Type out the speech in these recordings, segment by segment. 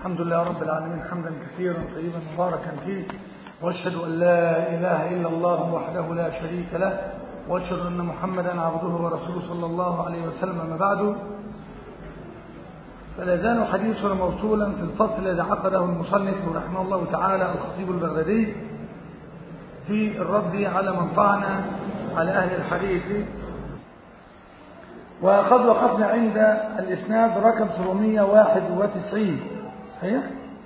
الحمد لله رب العالمين حمدا كثيرا طيبا مباركا فيه، واشهد ان لا اله الا الله وحده لا شريك له، واشهد ان محمدا عبده ورسوله صلى الله عليه وسلم. ما بعد، فلا يزال حديثنا موصولا في الفصل الذي عقده المصنف رحمه الله تعالى الخطيب البغدادي في الرد على من طعن على اهل الحديث. وقد وقفنا عند الاسناد رقم 791. صحيح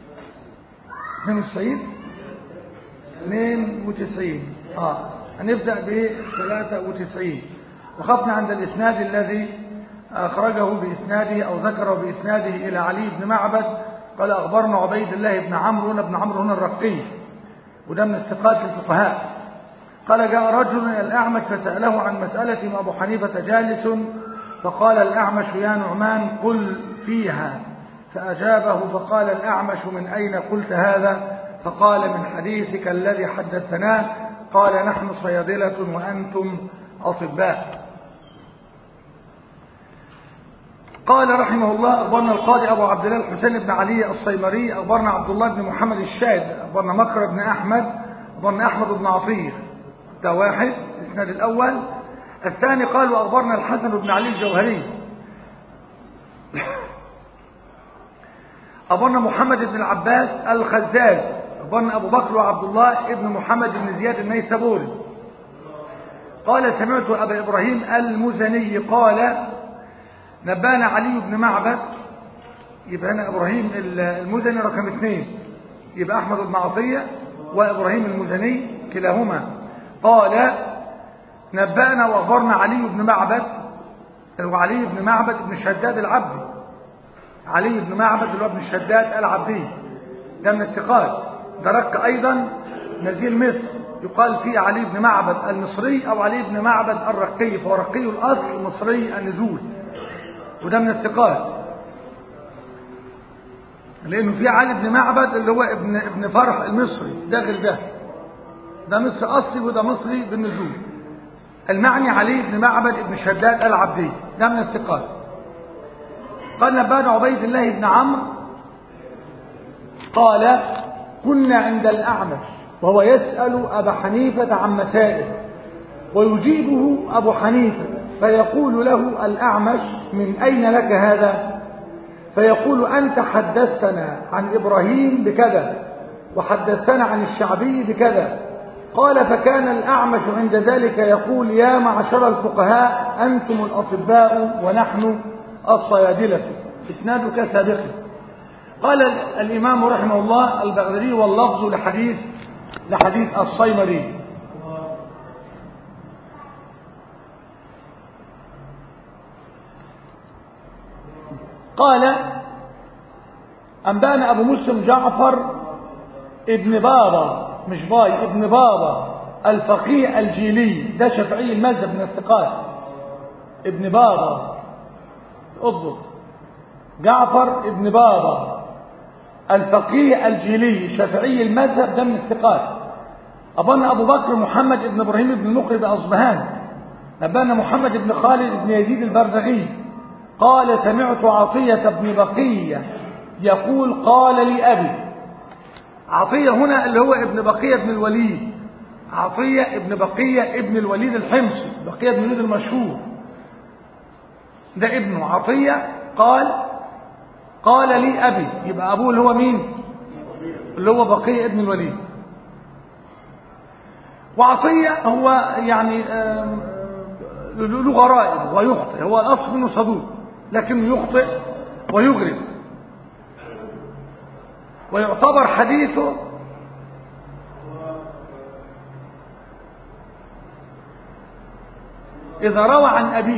92 هنبدأ ب 93. وقفنا عند الاسناد الذي أخرجه بإسناده أو ذكره بإسناده إلى علي بن معبد قال أخبرنا عبيد الله بن عمرو هنا الرقي، وده من الثقات الفقهاء. قال جاء رجل إلى الأعمش فسأله عن مسألة ما أبو حنيفة جالس، فقال الأعمش يا نعمان قل فيها، فأجابه فقال الأعمش من أين قلت هذا؟ فقال من حديثك الذي حدثناه. قال نحن صيادلة وأنتم أطباء. قال رحمه الله أخبرنا القاضي أبو عبد الله الحسين بن علي الصيمري، أخبرنا عبد الله بن محمد الشاذ، أخبرنا مكر بن أحمد، أخبرنا أحمد بن عطية. ده واحد الإسناد الأول. الثاني قال وأخبرنا الحسن بن علي الجوهري، أخبرنا محمد بن العباس الخزاز، أخبرنا أبو بكر وعبد الله بن محمد بن زياد النيسابوري. قال سمعت أبا إبراهيم المزني قال نبانا علي بن معبد. يبقى هنا إبراهيم المزني رقم 2، يبقى أحمد بن عطية وإبراهيم المزني كلاهما. قال نبانا وأخبرنا علي بن معبد، وعلي بن معبد بن شداد العبدي، علي بن معبد اللي هو ابن الشداد العبدي، ده من الثقات. ده رك أيضا نزيل مصر، يقال فيه علي بن معبد المصري أو علي بن معبد الرقي، فهو رقي الأصل مصري النزول، وده من الثقات، لأنه في علي بن معبد اللي هو ابن فرح المصري، ده غير ده مصري أصلي وده مصري بالنزول. المعني علي بن معبد ابن شداد العبدي، ده من الثقات. قال نبانا عبيد الله بن عمرو قال كنا عند الأعمش وهو يسأل أبا حنيفة عن مسائل ويجيبه أبو حنيفة، فيقول له الأعمش من أين لك هذا؟ فيقول أنت حدثتنا عن إبراهيم بكذا وحدثتنا عن الشعبي بكذا. قال فكان الأعمش عند ذلك يقول يا معشر الفقهاء أنتم الأطباء ونحن الصيادلة. إسنادك سابق. قال الإمام رحمه الله البغدادي واللفظ لحديث الصيمري. قال أنبانا أبو مسلم جعفر ابن بابا، مش باي، ابن بابا الفقيه الجيلي، ده شافعي المذهب من الثقات. ابن بابا اضبط، جعفر ابن بابا الفقيه الجيلي شافعي المذهب، ده من الثقات. أبانا أبو بكر محمد ابن إبراهيم ابن مقرب أصبهان، أبانا محمد ابن خالد ابن يزيد البرزخي. قال سمعت عطية بن بقية يقول قال لي أبي. عطية هنا اللي هو ابن بقية بن الوليد، عطية ابن بقية ابن الوليد الحمصي، بقية بن الوليد المشهور، ده ابنه عطية. قال لي أبي، يبقى أبوه اللي هو مين؟ اللي هو بقية ابن الوليد. وعطية هو يعني له غرائب ويخطئ، هو الأصل منه صدوق لكنه يخطئ ويغرب، ويعتبر حديثه إذا روى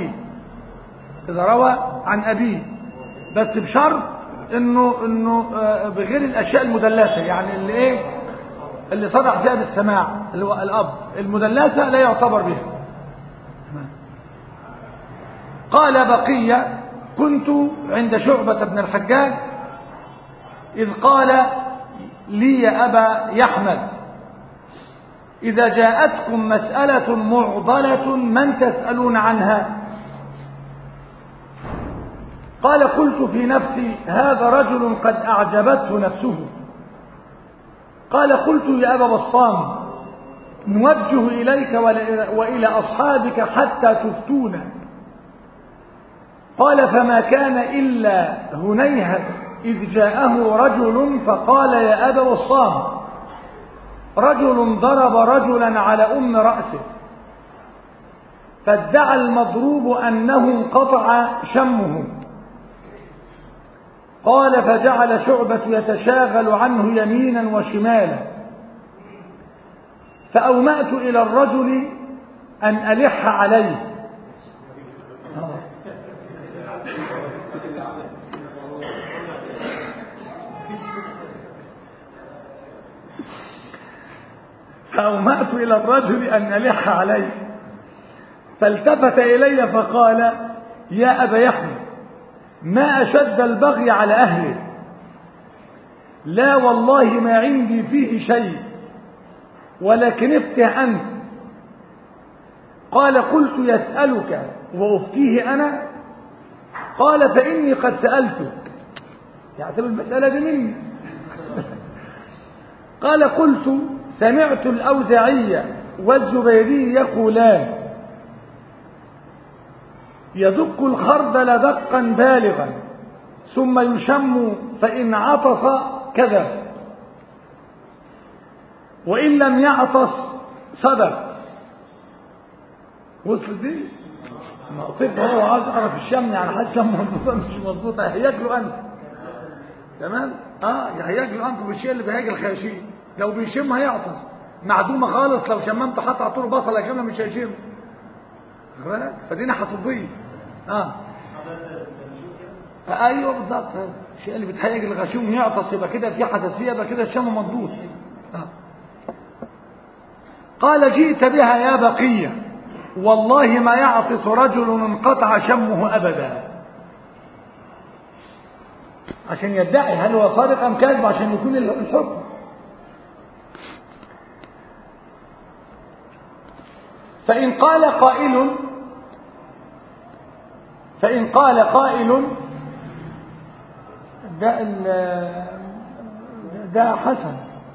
عن أبيه بس بشرط إنه بغير الأشياء المدلسة، يعني اللي صدع فيها بالسماع اللي هو الأب، المدلسة لا يعتبر بها. قال بقية كنت عند شعبة بن الحجاج إذ قال لي يا أبا يحمد إذا جاءتكم مسألة معضلة من تسألون عنها؟ قال قلت في نفسي هذا رجل قد أعجبته نفسه. قال قلت يا أبا بسطام نوجه إليك وإلى أصحابك حتى تفتونا. قال فما كان إلا هنيهة إذ جاءه رجل فقال يا أبا بسطام رجل ضرب رجلا على رأسه فادعى المضروب أنه انقطع شمه. قال فجعل شعبة يتشاغل عنه يمينا وشمالا فأومأت إلى الرجل أن ألح عليه. فأومأت إلى الرجل أن ألح عليه فالتفت إلي فقال يا أبا يحيى ما أشد البغي على أهله لا والله ما عندي فيه شيء ولكن افتح أنت. قال قلت يسألك وأفتيه أنا؟ قال فإني قد سألتك يعتبر المسألة دي مني. قال قلت سمعت الأوزاعي والزبيري يقولان يدق الخردل دقا بالغا ثم يشم فإن عطس كذب وإن لم يعطس صدق. وصل دي؟ طب هو عايز يعرف الشم يعني حد شم مظبوطه مش مظبوطه هيجي له انت تمام هيجي له انت بالشيء اللي بيهاجي الخياشيم. لو بيشم هيعطس معدومه خالص لو شممت حتى على طول بصله كامله مش هيشم. فدي ناحيه طبيه ايوه بالظبط. الشيء اللي بتهيج الغشوم يعطس يبقى كده في حساسيه يبقى كده الشم مضبوط. قال جئت بها يا بقيه والله ما يعطس رجل انقطع شمه ابدا. عشان يدعي هل هو صادق ام كاذب عشان يكون الحكم. فإن قال قائل ده حسن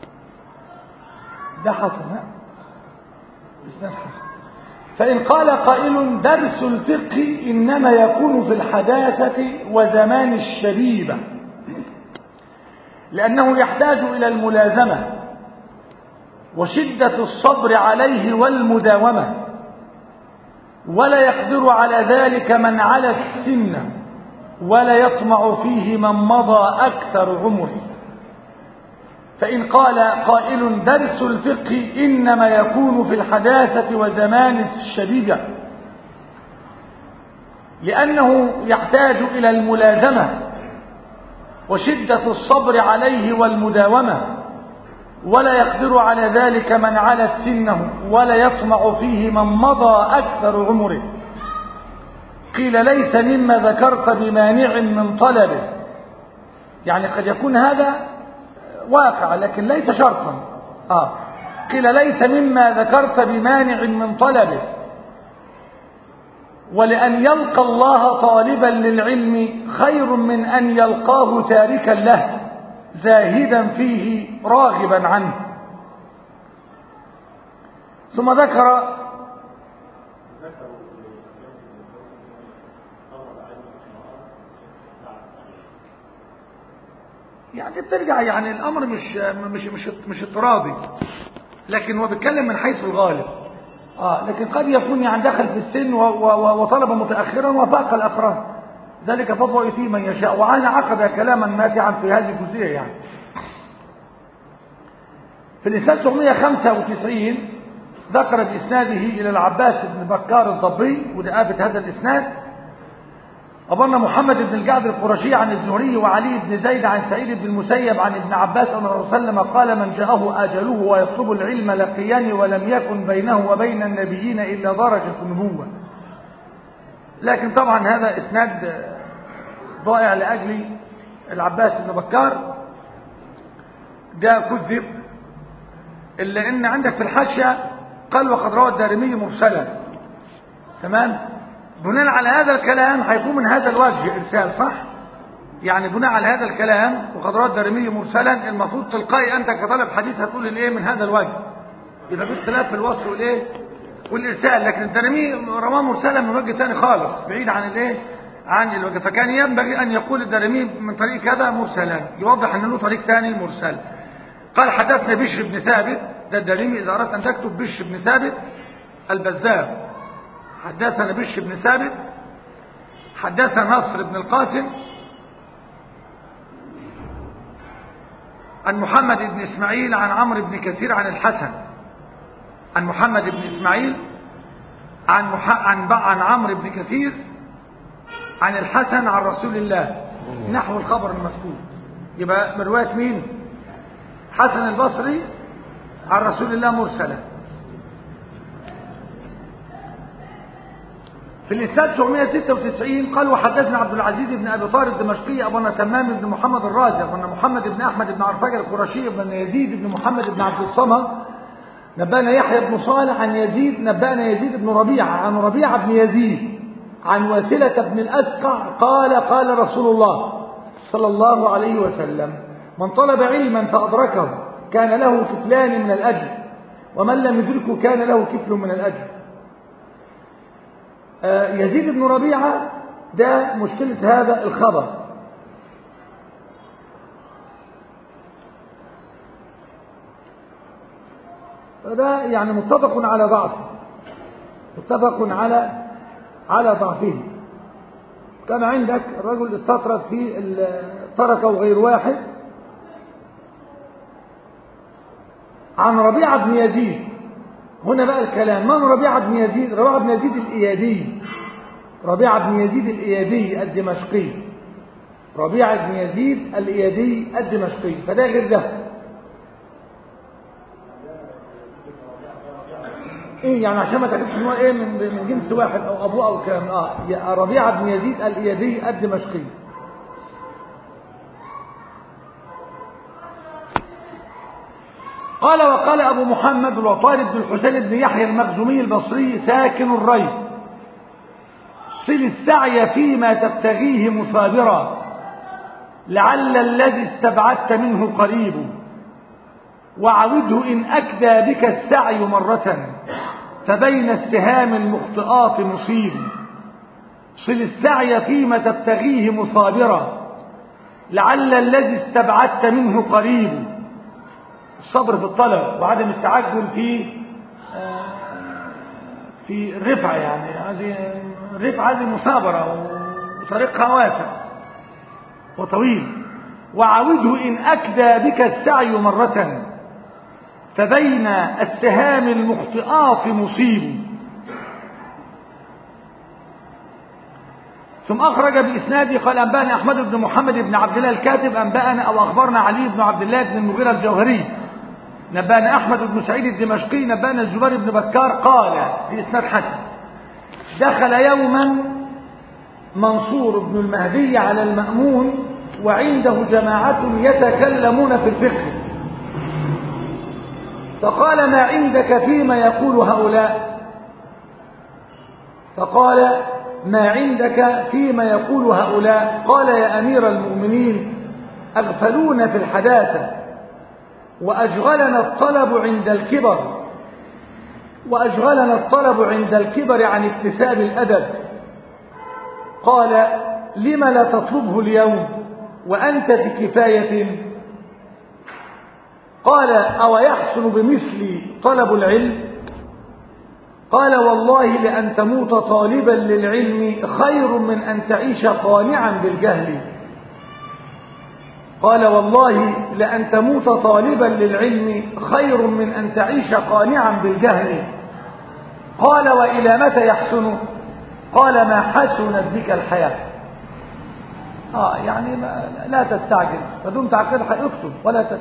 إسناد حسن. فإن قال قائل درس الفقه إنما يكون في الحداثة وزمان الشبيبة لأنه يحتاج إلى الملازمة وشدة الصبر عليه والمداومة ولا يقدر على ذلك من على السن ولا يطمع فيه من مضى أكثر عمره. فإن قال قائل درس الفقه إنما يكون في الحداثة وزمان الشبيبة لأنه يحتاج إلى الملازمة وشدة الصبر عليه والمداومة ولا يقدر على ذلك من علت سنه ولا يطمع فيه من مضى أكثر عمره. قيل ليس مما ذكرت بمانع من طلبه يعني قد يكون هذا واقع لكن ليس شرطا. قيل ليس مما ذكرت بمانع من طلبه ولأن يلقى الله طالبا للعلم خير من أن يلقاه تاركا له زاهدا فيه راغبا عنه. ثم ذكر يعني بترجع يعني الأمر مش اضطرادي لكن هو بيتكلم من حيث الغالب. لكن قد يكون يعني دخل في السن وطلب متأخرا وفاق الأقران ذلك فضل يؤتيه من يشاء. وعانى عقد كلاما ماتعا في هذه الجزئية يعني. في الإسناد 995 ذكر بإسناده إلى العباس بن بكار الضبي وده آبت هذا الإسناد أخبرنا محمد بن الجعد القرشي عن الزهري وعلي بن زيد عن سعيد بن المسيب عن ابن عباس أن الرسول صلى الله عليه وسلم قال من جاءه أجله ويطلب العلم لقيان ولم يكن بينه وبين النبيين إلا درجة نبوة. لكن طبعا هذا إسناد ضائع لأجل العباس بن بكار ده كذب إلا إن عندك في الحاشية قال وقد روى الدارمي مرسلا تمام بناء على هذا الكلام هيكون من هذا الوجه إرسال، صح؟ يعني بناء على هذا الكلام وقد روى الدارمي مرسلا، المفروض تلقائي أنت كطالب حديث هتقول الإيه من هذا الوجه، يبقى في اختلاف في الوصف والإيه والإرسال. لكن الدارمي رواه مرسلا من وجه ثاني خالص بعيد عن الإيه عن الوجه، فكان ينبغي أن يقول الدارمي من طريق كذا مرسلا، يوضح أن له طريق ثاني مرسل. قال حدثنا بشر بن ثابت، ده الدارمي إذا أردت أن تكتب بشر بن ثابت البزار، حدثنا بشر بن ثابت حدثنا نصر بن القاسم عن محمد بن إسماعيل عن عمرو بن كثير عن الحسن، عن محمد بن إسماعيل عن عمرو بن كثير عن الحسن عن رسول الله نحو الخبر المذكور. يبقى من رواية مين؟ حسن البصري عن رسول الله مرسلا. في الإسناد 996 قال وحدثنا عبد العزيز بن أبي طارق الدمشقي أبونا تمام بن محمد الرازي أبونا محمد بن أحمد بن عرفجة القرشي بن يزيد بن محمد بن عبد الصمد نبأنا يحيى بن صالح عن يزيد نبأنا يزيد بن ربيعة عن ربيعة بن يزيد عن واثلة بن الأسقع قال قال رسول الله صلى الله عليه وسلم من طلب علما فأدركه كان له كفلان من الأجر ومن لم يدركه كان له كفل من الأجر. يزيد بن ربيعة ده مشكلة هذا الخبر، فده يعني متفق على ضعفه، متفق على ضعفه. كان عندك رجل استطرد في تركه غير واحد عن ربيعة بن يزيد. هنا بقى الكلام، من ربيعة بن يزيد؟ ربيعة بن يزيد الإيادي، ربيعة بن يزيد الإيادي الدمشقي، ربيعة بن يزيد الإيادي الدمشقي، فده غير ده. ايه يعني عشان ما تعرفش ان هو ايه من جنس واحد او ابوه او كلام. ربيعة بن يزيد الإيادي الدمشقي. قال وقال أبو محمد الوطارد بن الحسين بن يحيى المخزومي البصري ساكن الري صل السعي فيما تبتغيه مثابرا لعل الذي استبعدت منه قريب وعوده إن أكدى بك السعي مرة فبين السهام المخطئات مصيب. صل السعي فيما تبتغيه مثابرا لعل الذي استبعدت منه قريب. الصبر في الطلب وعدم التعجل في الرفعة، يعني هذه الرفعة هذه مثابرة وطريقها واسع وطويل. وعوده إن أكدى بك السعي مرة فبين السهام المخطئات مصيب. ثم أخرج بإسناده قال أنبأنا أحمد بن محمد بن عبد الله الكاتب أنبأنا أو أخبرنا علي بن عبد الله بن المغيرة الجوهري نبأنا أحمد بن سعيد الدمشقي نبأنا الزبير بن بكار قال في إسناد حسن دخل يوما منصور بن المهدي على المأمون وعنده جماعة يتكلمون في الفقه فقال ما عندك فيما يقول هؤلاء؟ فقال ما عندك فيما يقول هؤلاء؟ قال يا أمير المؤمنين أغفلونا في الحداثة وأشغلنا الطلب عند الكبر عن اكتساب الأدب. قال لم لا تطلبه اليوم وأنت في كفاية؟ قال أو يحسن بمثلي طلب العلم؟ قال والله لأن تموت طالبا للعلم خير من أن تعيش قانعا بالجهل. قال والله لأن تموت طالبا للعلم خير من أن تعيش قانعا بالجهل. قال وإلى متى يحسن؟ قال ما حسنت بك الحياة. يعني لا تستعجل، فدمت عقيدة اكتب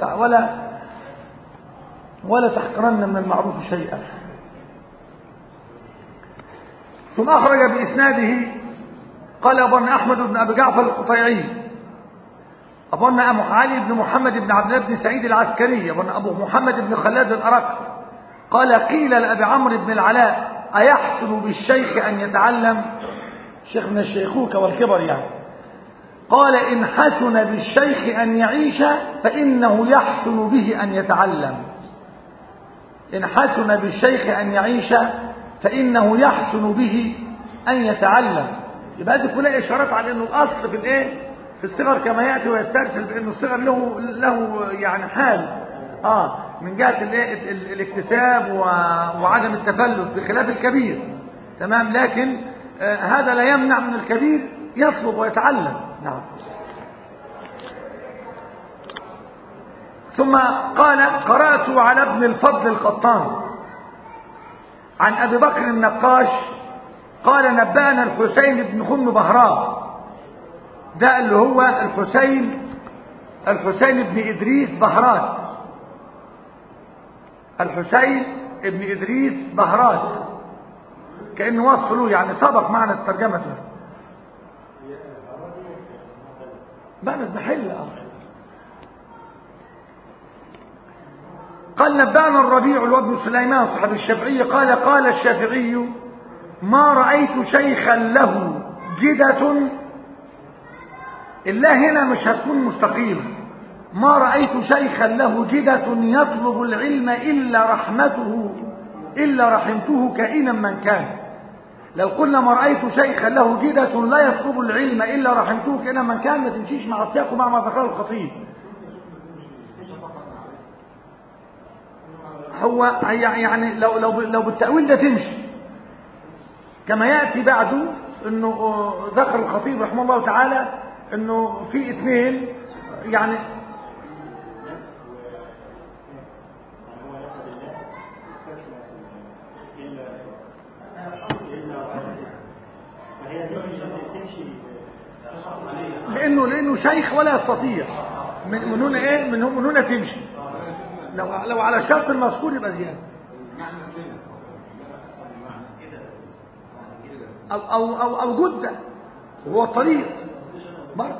ولا تحقرن من المعروف شيئا. ثم أخرج بإسناده قال أبونا أحمد بن أبي جعفر القطيعي أبونا أبو علي بن محمد بن عبد الله بن سعيد العسكري أبونا أبو محمد بن خلاد الأرقي قال قيل لأبي عمرو بن العلاء أيحسن بالشيخ أن يتعلم؟ الشيخ من الشيخوخة والكبر يعني. قال إن حسن بالشيخ أن يعيش فإنه يحسن به أن يتعلم. إن حسن بالشيخ أن يعيش فإنه يحسن به أن يتعلم. يبقى هذه كلها إشارات على إنه الأصل في الإيه؟ في الصغر كما يأتي ويسترسل بأن الصغر له يعني حال من جهة الاكتساب وعدم التفلت بخلاف الكبير. تمام. لكن هذا لا يمنع من الكبير يطلب ويتعلم. نعم. ثم قال قرأت على ابن الفضل القطان عن أبي بكر النقاش قال نبأنا الحسين بن خم بهرام، ده اللي هو الحسين بن إدريس بهرات، الحسين بن إدريس بهرات كأنه وصف له يعني سبق معنى الترجمة له. بانت محل قال نبأنا الربيع وابن سليمان صاحب الشافعي قال الشافعي ما رأيت شيخا له جدة، الله هنا مش هتكون مستقيمة، ما رأيت شيخا له جدة يطلب العلم إلا رحمته كائنا من كان. لو قلنا ما رأيت شيخا له جدة لا يطلب العلم إلا رحمته كائنا من كان، ما تمشيش مع السياق ومع ما ذكره الخطيب. هو يعني لو بالتأويل ده تمشي كما يأتي بعده انه ذكر الخطيب رحمه الله تعالى انه في اثنين يعني لانه شيخ ولا يستطيع من هنا ايه من هنا تمشي. لو على الشرط المذكور يبقى زياده او جده وهو الطريق برضه.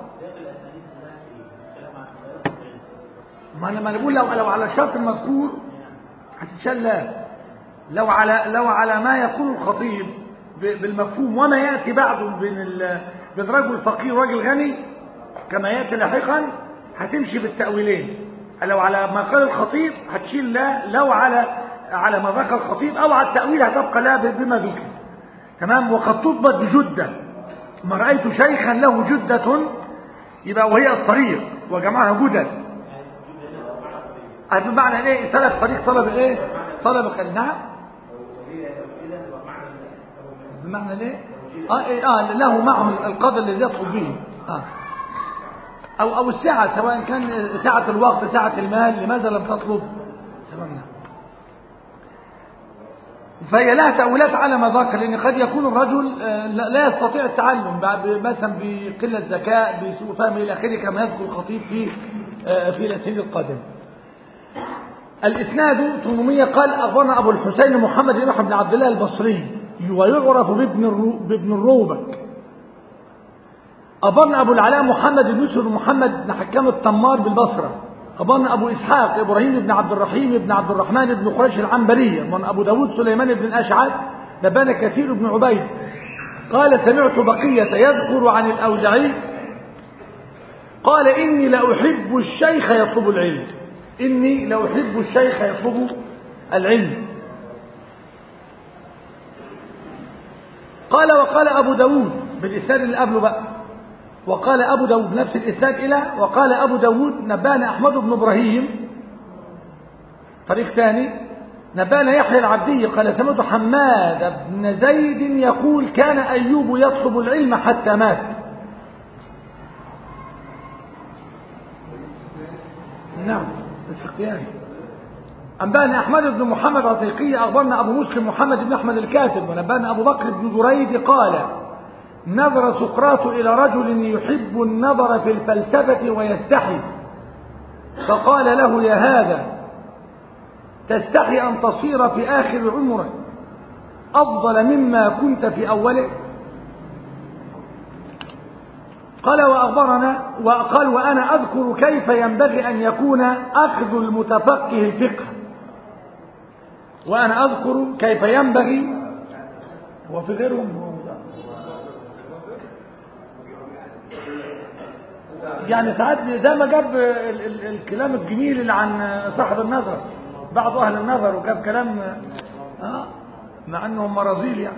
ما انا بقول لو على الشرط المذكور هتتشال. لو على ما يقول الخطيب بالمفهوم وما ياتي بعده بين رجل فقير ورجل غني كما ياتي لاحقا هتمشي بالتاويلين. لو على ما قال الخطيب هتشيل لا، لو على ما ذكر الخطيب او على التاويل هتبقى لا بما ذكر. تمام. وقد تضبط بجده ما رايت شيخا له جده يبقى وهي الطريق وجمعها جدد بمعنى ايه سلك طريق طلب الايه طلب الخير. نعم بمعنى ايه له معه القدر الذي يطلب به او السعه سواء كان سعه الوقت سعه المال لماذا لم تطلب. تمام. فهي لها تأويلات على ما ذكر لأن قد يكون الرجل لا يستطيع التعلم مثلا بقلة ذكاء بسوء فهم إلى آخره كما يذكر الخطيب في الأسئلة القادمة. الإسناد 800 قال أخبرنا أبو الحسين محمد بن أحمد بن عبد الله البصري ويعرف بابن الروبك. أخبرنا أبو العلاء محمد بن يوسف بن محمد بن حكام التمار بالبصرة. أخبرنا أبو إسحاق إبراهيم بن عبد الرحيم بن عبد الرحمن بن قريش العنبري من أبو داود سليمان بن الأشعث نبانا كثير بن عبيد قال سمعت بقية يذكر عن الأوزعي قال إني لأحب الشيخ يطلب العلم، إني لأحب الشيخ يطلب العلم. قال وقال أبو داود بالإسناد اللي قبله بقى وقال أبو داود نفس الإسناد وقال أبو داود نبانا أحمد بن إبراهيم طريق ثاني نبانا يحيى العبدي قال سمعت حماد بن زيد يقول كان أيوب يطلب العلم حتى مات. نعم الاختياري. أنبانا أحمد بن محمد عتيقي أخبرنا أبو مسلم محمد بن أحمد الكاتب ونبانا أبو بكر بن دريد قال نظر سقراط إلى رجل يحب النظر في الفلسفة ويستحي فقال له يا هذا تستحي أن تصير في آخر عمرك أفضل مما كنت في أوله. قال وأخبرنا وقال وأنا أذكر كيف ينبغي أن يكون أخذ المتفقه الفقه. وأنا أذكر كيف ينبغي وفي غيرهم يعني ساعات زي ما جاب الكلام الجميل اللي عن صاحب النظر، بعض أهل النظر، وجاب كلام مع أنهم مرازيل يعني.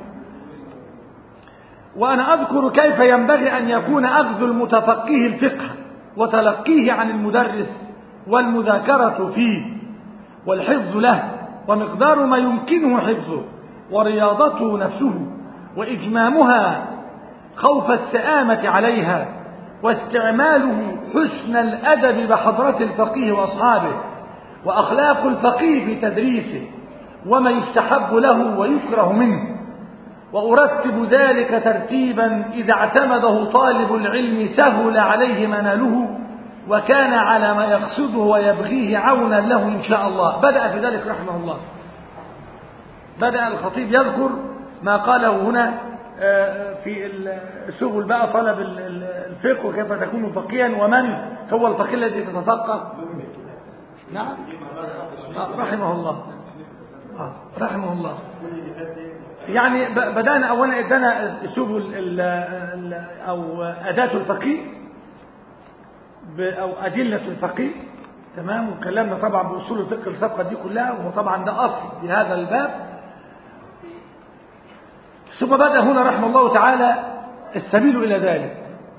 وأنا أذكر كيف ينبغي أن يكون أخذ المتفقه الفقه وتلقيه عن المدرس والمذاكرة فيه والحفظ له ومقدار ما يمكنه حفظه ورياضته نفسه وإجمامها خوف السآمة عليها واستعماله حسن الأدب بحضرة الفقيه وأصحابه وأخلاق الفقيه في تدريسه وما يستحب له ويكره منه. وأرتب ذلك ترتيبا إذا اعتمده طالب العلم سهل عليه مناله وكان على ما يقصده ويبغيه عونا له إن شاء الله. بدأ في ذلك رحمه الله. بدأ الخطيب يذكر ما قاله هنا في سبل بقى طلب الفقه وكيف تكون فقيها ومن هو الفقيه الذي تتفقه. نعم رحمه الله رحمه الله. يعني بدأنا أولا ادانا سبل أو أداة الفقيه أو أدلة الفقيه، تمام، وكلمنا طبعا بأصول الفقه السابقة دي كلها، وهو طبعا ده أصل في هذا الباب. ثم بدأ هنا رحمه الله تعالى السبيل إلى ذلك.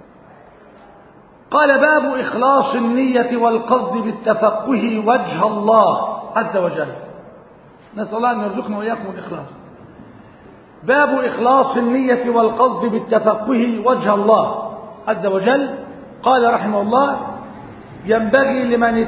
قال: باب إخلاص النية والقصد بالتفقه وجه الله عز وجل. نسأل الله أن يرزقنا وإياكم الإخلاص. باب إخلاص النية والقصد بالتفقه وجه الله عز وجل. قال رحمه الله: ينبغي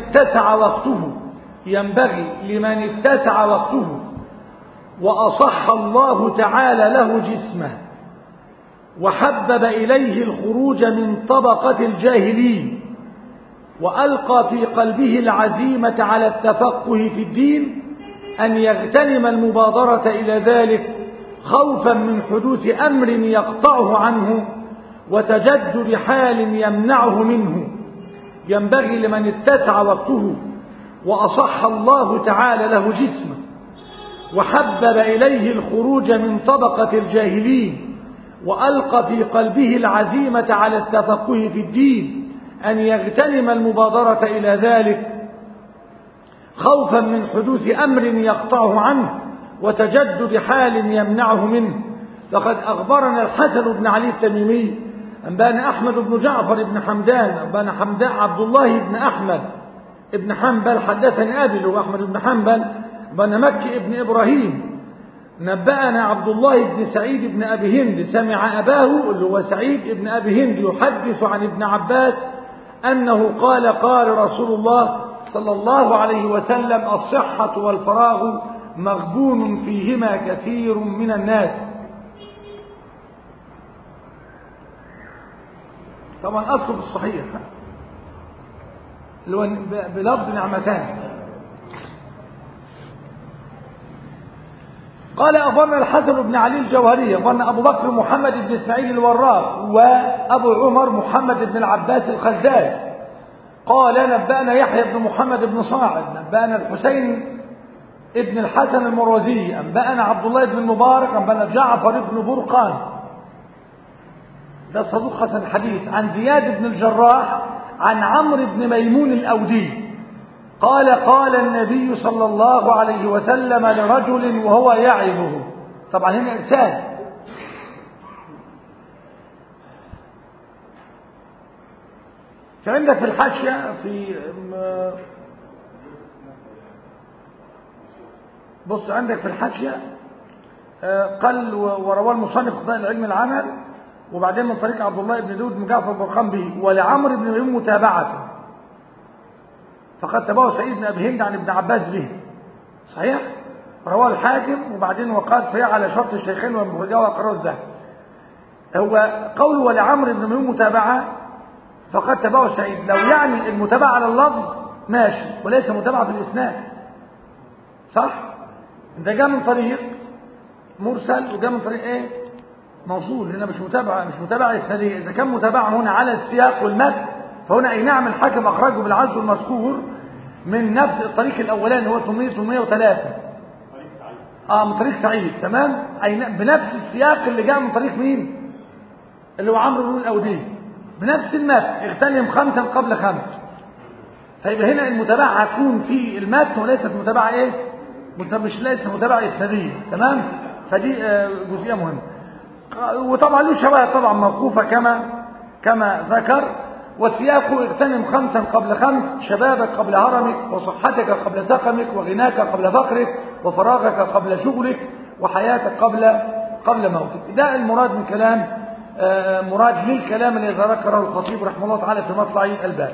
لمن اتسع وقته وأصح الله تعالى له جسمه وحبب إليه الخروج من طبقة الجاهلين وألقى في قلبه العزيمة على التفقه في الدين أن يغتنم المبادرة إلى ذلك خوفا من حدوث أمر يقطعه عنه وتجدد حال يمنعه منه. ينبغي لمن اتسع وقته وأصح الله تعالى له جسمه وحبب إليه الخروج من طبقة الجاهلين وألقى في قلبه العزيمة على التفقه في الدين أن يغتنم المبادرة إلى ذلك خوفا من حدوث أمر يقطعه عنه وتجدد حال يمنعه منه. فقد أخبرنا الحسن بن علي التميمي أنبانا أحمد بن جعفر بن حمدان أنبانا عبد الله بن أحمد بن حنبل حدثني أبي له أحمد بن حنبل أنبانا مكي بن إبراهيم نبأنا عبد الله بن سعيد بن أبي هند سمع أباه اللي هو سعيد بن أبي هند يحدث عن ابن عباس أنه قال: قال رسول الله صلى الله عليه وسلم: الصحة والفراغ مغبون فيهما كثير من الناس. طبعا أصل في الصحيح اللي هو بلفظ نعمتان. قال: أخبرنا الحسن بن علي الجوهري أخبرنا أبو بكر محمد بن إسماعيل الوراق وأبو عمر محمد بن العباس الخزاز قال: نبأنا يحيى بن محمد بن صاعد نبأنا الحسين ابن الحسن المروزي أنبأنا عبد الله بن المبارك أنبأنا جعفر بن برقان ده صدوق حسن الحديث عن زياد بن الجراح عن عمرو بن ميمون الأودي قال: قال النبي صلى الله عليه وسلم لرجل وهو يعظه. طبعا هنا إرسال. فعندك في الحاشية بص عندك في الحاشية قال: ورواه المصنف قضاء العلم العمل وبعدين من طريق عبد الله بن داود بن جعفر برقم به ولعمرو بن ميمون متابعته فقد تبعه سعيد بن أبي هند عن ابن عباس به صحيح. رواه الحاكم وبعدين وقال صحيح على شرط الشيخين والمخرجاه وقرأه الذهبي. هو قول ولعمرو بن ميمون متابعة فقد تبعه سعيد لو يعني المتابعة على اللفظ ماشي وليس متابعة في الإسناد صح. ده جاء من طريق مرسل وجاء من طريق ايه موصول. هنا مش متابعة إسنادية. إذا كان متابعة هنا على السياق والمتن فهنا أي نعم الحاكم أخرجه بالعزو المذكور من نفس الطريق الأولاني هو 803 من طريق سعيد تمام. أي بنفس السياق اللي جاء من طريق مين اللي هو عمرو بن الأودي بنفس المتن اغتنم 5 قبل 5. فيبقى هنا المتابعة هتكون في المتن وليست متابعة ايه؟ مش ليست متابعة إسنادية. تمام؟ فدي جزئية مهمة. وطبعا له شواهد طبعا موقوفة كما ذكر. وسياقه اغتنم 5 قبل 5، شبابك قبل هرمك، وصحتك قبل سقمك، وغناك قبل فقرك، وفراغك قبل شغلك، وحياتك قبل موتك. ده المراد من كلام مراد للكلام الذي ذكره الخطيب رحمه الله تعالى في مطلع الباب.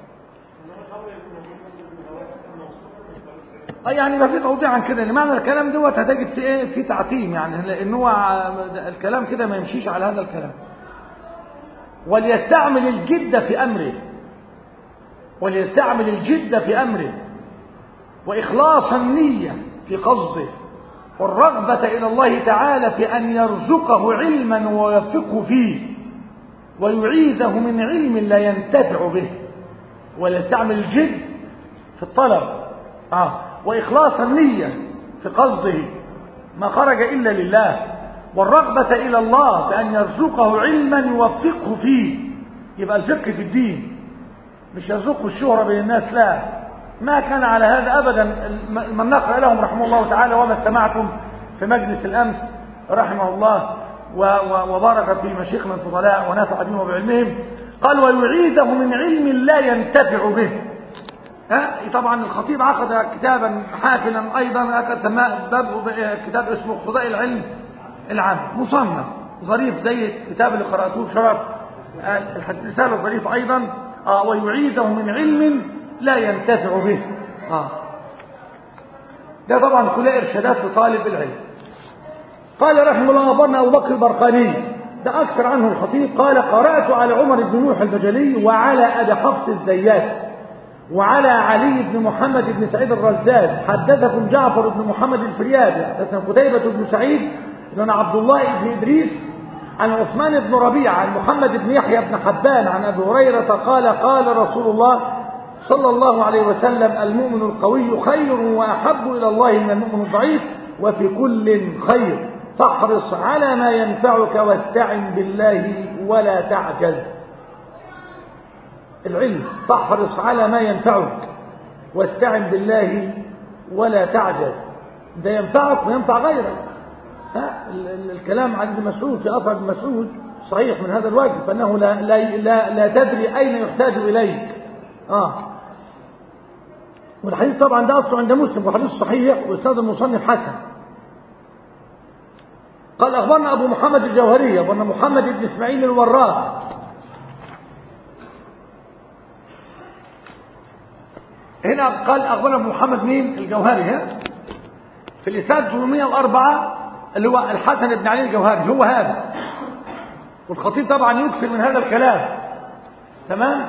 يعني ما في توضيح عن كده، معنى الكلام دوت هتجد في ايه؟ في تعتيم، يعني لان هو الكلام كده ما يمشيش على هذا الكلام. وليستعمل الجد في امره، وليستعمل الجد في امره، واخلاص النيه في قصده، والرغبه الى الله تعالى في ان يرزقه علما ويوفقه فيه، ويعيذه من علم لا ينتفع به. وليستعمل الجد في الطلب وإخلاص النية في قصده، ما خرج إلا لله، والرغبة إلى الله بأن يرزقه علما يوفقه فيه. يبقى الفقه في الدين مش يرزقه الشهرة بين الناس، لا، ما كان على هذا أبدا. من نقرأ لهم رحمه الله تعالى وما استمعتم في مجلس الأمس رحمه الله وبارك في مشيخنا الفضلاء ونفع بهم وبعلمهم، قال ويعيده من علم لا ينتفع به. طبعا الخطيب عقد كتابا حافلا ايضا سماه كتاب اسمه اقتضاء العلم العام، مصنف ظريف زي الكتاب اللي قرأتوه شرف الرسالة ظريف ايضا. ويعيده من علم لا ينتفع به. ده طبعا كلها ارشادات لطالب العلم. قال رحمه الله أخبرنا أبو بكر البرقاني، ده أكثر عنه الخطيب، قال قرأت على عمر بن نوح البجلي، وعلى أبي حفص الزيات، وعلى علي بن محمد بن سعيد الرزاز. حدثكم جعفر بن محمد الفريابي، حدثنا قتيبة بن سعيد بن عبد الله بن إدريس عن عثمان بن ربيعة عن محمد بن يحيى بن حبان عن أبي هريرة قال قال رسول الله صلى الله عليه وسلم المؤمن القوي خير وأحب إلى الله من المؤمن الضعيف، وفي كل خير، فاحرص على ما ينفعك واستعن بالله ولا تعجز. العلم، فاحرص على ما ينفعك واستعن بالله ولا تعجز. ده ينفعك وينفع غيرك. الكلام عن ابن مسعود في أثر ابن مسعود صحيح من هذا الوجه، فإنه لا تدري أين يحتاج إليك. والحديث طبعا ده أصله عند مسلم، وحديث صحيح وإسناد المصنف حسن. قال أخبرنا أبو محمد الجوهري، أخبرنا محمد بن إسماعيل الوراق، هنا قال أخبرنا محمد مين الجوهري. في الإسناد 804 اللي هو الحسن بن علي الجوهري، هو هذا. والخطيب طبعا يكثر من هذا الكلام. تمام؟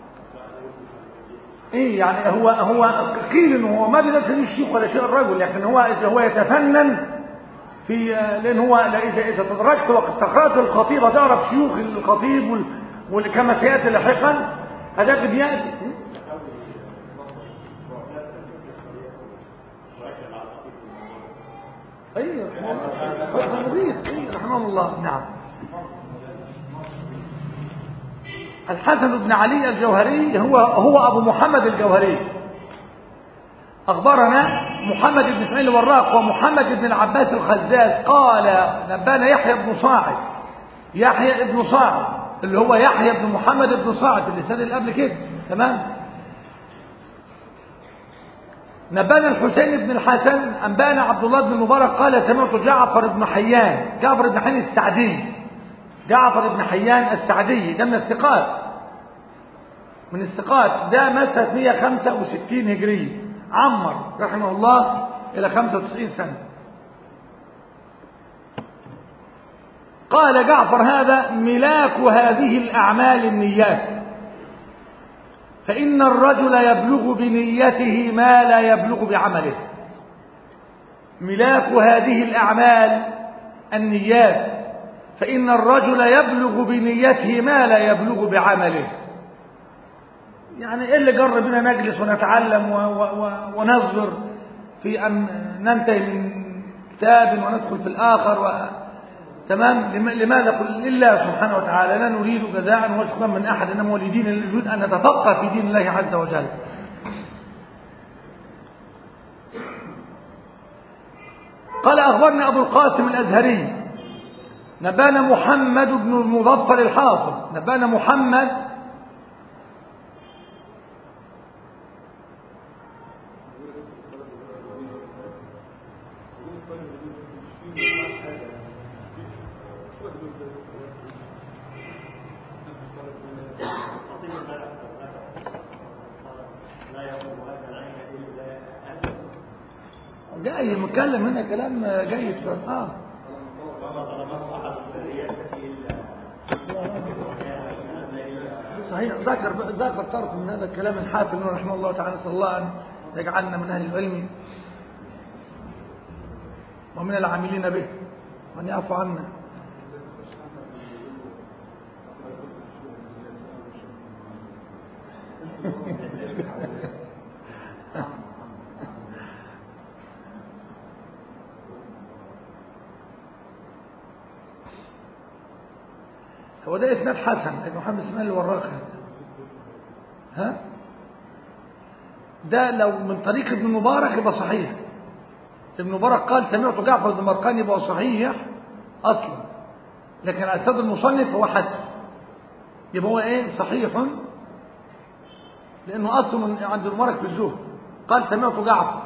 ايه يعني هو قيل انه هو ما بيدرس الشيخ ولا شيء الرجل، لكن هو يتفنن في، لان هو اذا تدرجت وقد قرات الخطيب تعرف شيوخ الخطيب كما سياتي لاحقا هتجد ياتي. ايوه رحمه الله. نعم. الحسن بن علي الجوهري هو أبو محمد الجوهري. أخبرنا محمد بن إسماعيل الوراق ومحمد بن العباس الخزاز قال نبانا يحيى بن صاعد، يحيى بن صاعد اللي هو يحيى بن محمد بن صاعد اللي سنة اللي قبل كده. تمام. نبانا الحسين بن الحسن أنبانا عبد الله بن المبارك قال سمعت جعفر بن حيان، جعفر بن حيان السعدي، جعفر بن حيان السعدي ده من الثقات، من الثقات، ده مات 165 هجرية، عمر رحمه الله إلى 95 سنة. قال جعفر هذا ملاك هذه الأعمال النيات، فإن الرجل يبلغ بنيته ما لا يبلغ بعمله. ملاك هذه الأعمال النيات، فإن الرجل يبلغ بنيته ما لا يبلغ بعمله. يعني إيه اللي جرب بنا نجلس ونتعلم وننظر في أن ننتهي من كتاب وندخل في الآخر تمام. لماذا؟ قل لله سبحانه وتعالى، لا نريد جزاء وشكرا من أحد، إنما ولدين نريد أن نتفقه في دين الله عز وجل. قال أخبرنا أبو القاسم الأزهري نبانا محمد بن المظفر الحافظ نبانا محمد جاي متكلم هنا كلام جيد صحيح. ذكر طرف من هذا الكلام الحافل رحمه الله تعالى، صلى الله أن يجعلنا من أهل العلم ومن العاملين به وأن يعفو عنا. هو ده اسناد حسن ابن محمد اسماعيل الوراقي. ها ده لو من طريق ابن مبارك يبقى صحيح. ابن مبارك قال سمعت جعفر بن مرقان يبقى صحيح اصلا، لكن على اسناد المصنف هو حسن، يبقى هو ايه صحيح، لانه اصل من عند المبارك في الزهد قال سمعت جعفر،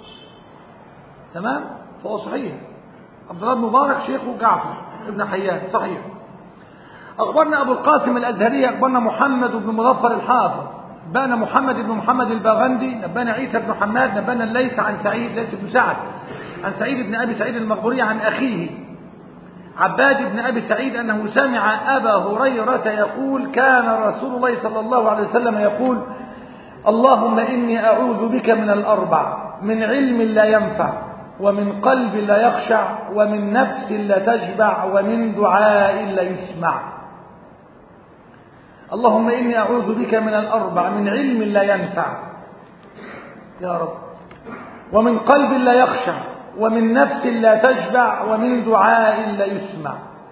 تمام، فهو صحيح. عبد الله بن مبارك شيخه جعفر ابن حيان صحيح. أخبرنا أبو القاسم الأزهري أخبرنا محمد بن مظفر الحافظ نبانا محمد بن محمد الباغندي نبانا عيسى بن حماد نبانا الليث عن سعيد ليث بن سعد عن سعيد بن أبي سعيد المقبوري عن أخيه عباد بن أبي سعيد أنه سمع أبا هريرة يقول كان رسول الله صلى الله عليه وسلم يقول اللهم إني أعوذ بك من الأربع: من علم لا ينفع، ومن قلب لا يخشع، ومن نفس لا تشبع، ومن دعاء لا يسمع. اللهم إني أعوذ بك من الأربع: من علم لا ينفع يا رب، ومن قلب لا يخشع، ومن نفس لا تشبع، ومن دعاء لا يسمع.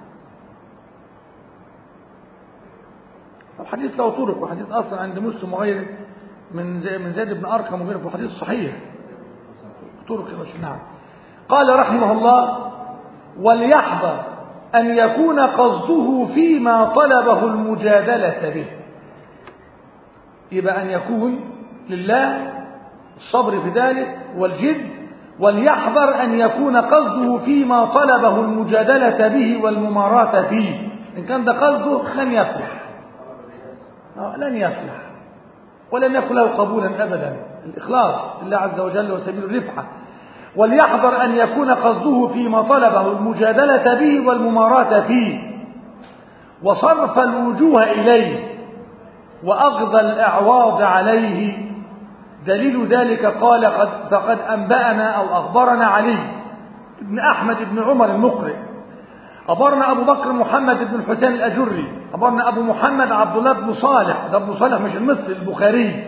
الحديث له طرق، وحديث أصلا عند مسلم وغيره من زيد بن أرقم وغيره، في حديث صحيح طرق. نعم. قال رحمه الله: وليحذر أن يكون قصده فيما طلبه المجادلة به. يبقى أن يكون لله الصبر في ذلك والجد، وليحذر أن يكون قصده فيما طلبه المجادلة به والمماراة فيه. إن كان ده قصده لن يفلح، لن يفلح ولن يكن له قبولا أبدا. الإخلاص لله عز وجل وسبيل الرفعة. وليحذر أن يكون قصده فيما طلبه المجادلة به والمماراة فيه، وصرف الوجوه إليه، وأخذ الأعواض عليه. دليل ذلك قال فقد أنبأنا أو أخبرنا علي بن أحمد بن عمر المقرئ أخبرنا أبو بكر محمد بن الحسين الأجري أخبرنا أبو محمد عبد الله بن صالح، ده ابن صالح مش المصري، البخاري،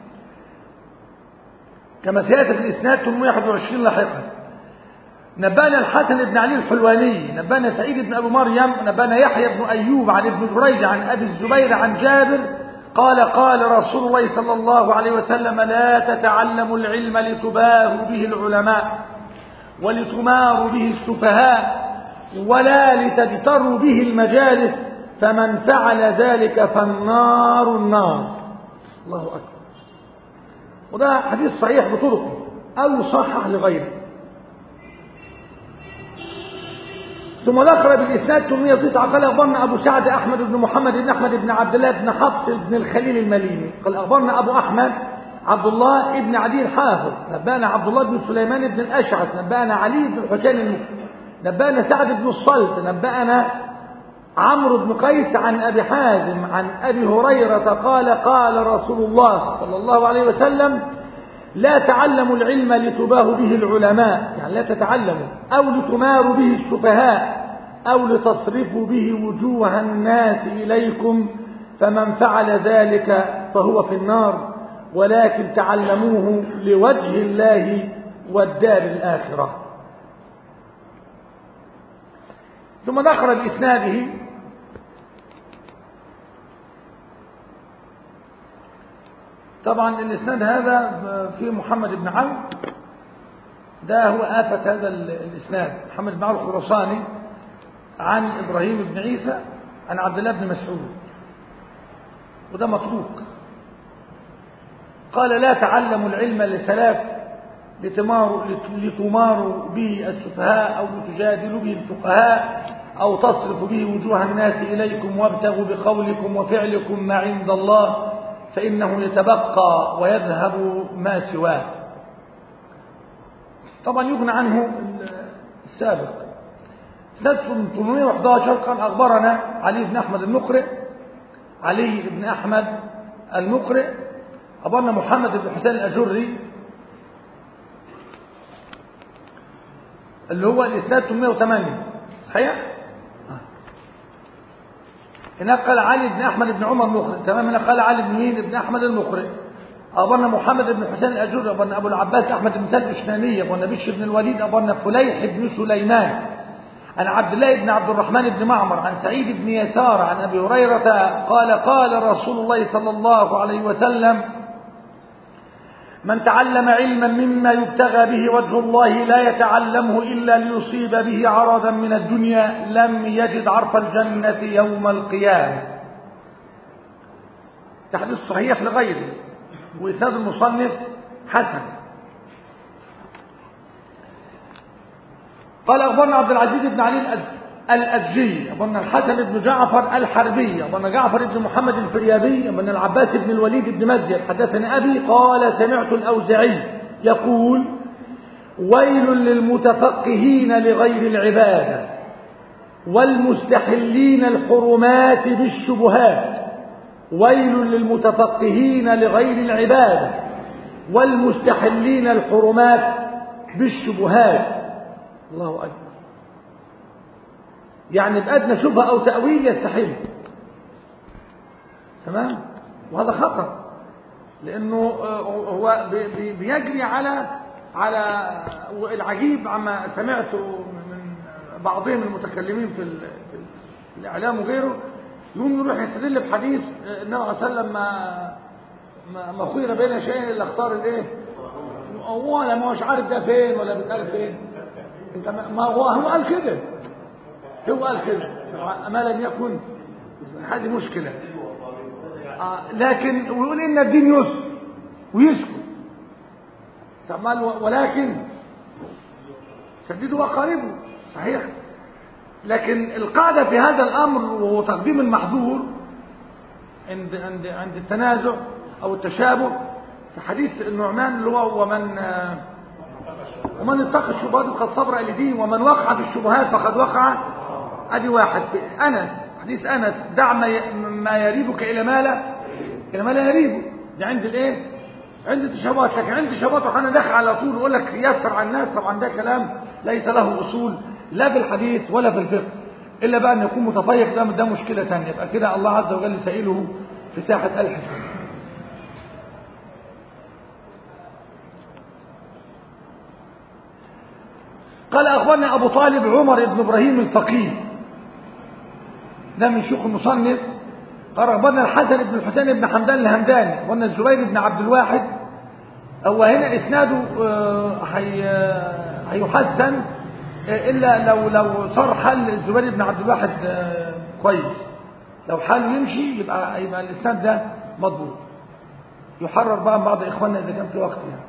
كما سيأتي في الإسناد 821 لاحقا. نبانا الحسن بن علي الحلواني نبانا سعيد بن أبي مريم نبانا يحيى بن أيوب عن ابن جريج عن أبي الزبير عن جابر قال قال رسول الله صلى الله عليه وسلم: لا تتعلموا العلم لتباهوا به العلماء ولتماروا به السفهاء ولا لتجتروا به المجالس، فمن فعل ذلك فالنار النار. الله أكبر. وده حديث صحيح بطرقه أو صحح لغيره. ثم ذكر بالإسناد 809 قال أخبرنا أبو سعد أحمد بن محمد بن أحمد بن عبد الله بن حفص بن الخليل المليني قال أخبرنا أبو أحمد عبد الله بن عدي الحافظ نبانا عبد الله بن سليمان بن الأشعث نبانا علي بن الحسين نبانا سعد بن الصلت نبانا عمرو بن قيس عن أبي حازم عن أبي هريرة قال قال رسول الله صلى الله عليه وسلم: لا تعلموا العلم لتباهوا به العلماء، يعني لا تتعلموا، أو لتماروا به السفهاء، أو لتصرفوا به وجوه الناس إليكم، فمن فعل ذلك فهو في النار، ولكن تعلموه لوجه الله والدار الآخرة. ثم ذكر بإسناده طبعا الإسناد هذا في محمد بن عمرو، ده هو آفة هذا الإسناد. محمد بن عمرو الخراساني عن إبراهيم بن عيسى عن عبد الله بن مسعود، وده متروك. قال لا تعلموا العلم لثلاث لتماروا به السفهاء أو لتجادلوا به الفقهاء أو تصرفوا به وجوه الناس إليكم وابتغوا بقولكم وفعلكم ما عند الله فإنه يتبقى ويذهب ما سواه. طبعا يغنى عنه السابق. سنة 811 قال أخبرنا علي بن أحمد المقرئ، علي بن أحمد المقرئ، أخبرنا محمد بن حسين الأجري اللي هو الإسناد 808 صحيح؟ هناك قال علي بن أحمد بن عمر المقرئ، تمام. هنا قال علي بن مين بن أحمد المقرئ. أخبرنا محمد بن حسين الأجري، أخبرنا أبو العباس أحمد بن سلم الشناني، أخبرنا بشر بن الوليد، أخبرنا فليح بن سليمان عن عبد الله بن عبد الرحمن بن معمر عن سعيد بن يسار عن أبي هريرة قال قال رسول الله صلى الله عليه وسلم من تعلم علما مما يبتغى به وجه الله لا يتعلمه إلا ليصيب به عرضا من الدنيا لم يجد عرف الجنة يوم القيامة. تحديث صحيح لغيره، وإسناد المصنف حسن. قال أخبرنا عبد العزيز بن علي الأزجي، أخبرنا الحسن بن جعفر الحربي، أخبرنا جعفر بن محمد الفريابي، أخبرنا العباس بن الوليد بن مزيد حدثني أبي قال سمعت الأوزاعي يقول ويل للمتفقهين لغير العبادة والمستحلين الحرمات بالشبهات. ويل للمتفقهين لغير العبادة والمستحلين الحرمات بالشبهات. الله أكبر. يعني بأدنى شبهة أو تأويل يستحيل، تمام. وهذا خطر، لأنه هو بيجري على العجيب عما سمعته من بعضهم المتكلمين في الإعلام وغيره، يقوم يروح يستدل بحديث النبي صلى الله عليه وسلم ما خير بين شيئين الا اختار الايه؟ ولا ما هوش عارف ده فين ولا بيتقال فين. انت ما هو قال كده، هو قال كده ما لم يكن، هذه مشكله. لكن ويقول ان الدين يسر ويسكت. طب ولكن سددوا وقاربوا صحيح. لكن القاعدة في هذا الأمر وهو تقديم المحظور عند التنازع أو التشابه في حديث النعمان اللي هو ومن اتقى الشبهات فقد صبر لدين ومن وقع في الشبهات فقد وقع. أدي واحد في أنس، حديث أنس دع ما يريبك إلى ما لا يريبك. ده عند الإيه؟ عند التشابهات. لكن عند التشابهات وحنا داخل على طول يقول لك يسر على الناس. طبعا ده كلام ليس له أصول لا في الحديث ولا في الفقه، إلا بقى أن يكون متفيق. ده مشكلة ثانية. يبقى كده الله عز وجل سائله في ساحة الحساب. قال أخبرنا أبو طالب عمر بن إبراهيم الفقيه، ده من شيوخ المصنف. قال أخبرنا الحسن بن الحسين بن حمدان الهمداني، أخبرنا الزبير بن عبد الواحد. هو هنا إسناده هيحسن إلا لو صار حل الزبير بن عبد الواحد كويس. لو حاله يمشي يبقى الإسناد ده مضبوط. يحرر بقى بعض إخواننا إذا كان في وقت يعني.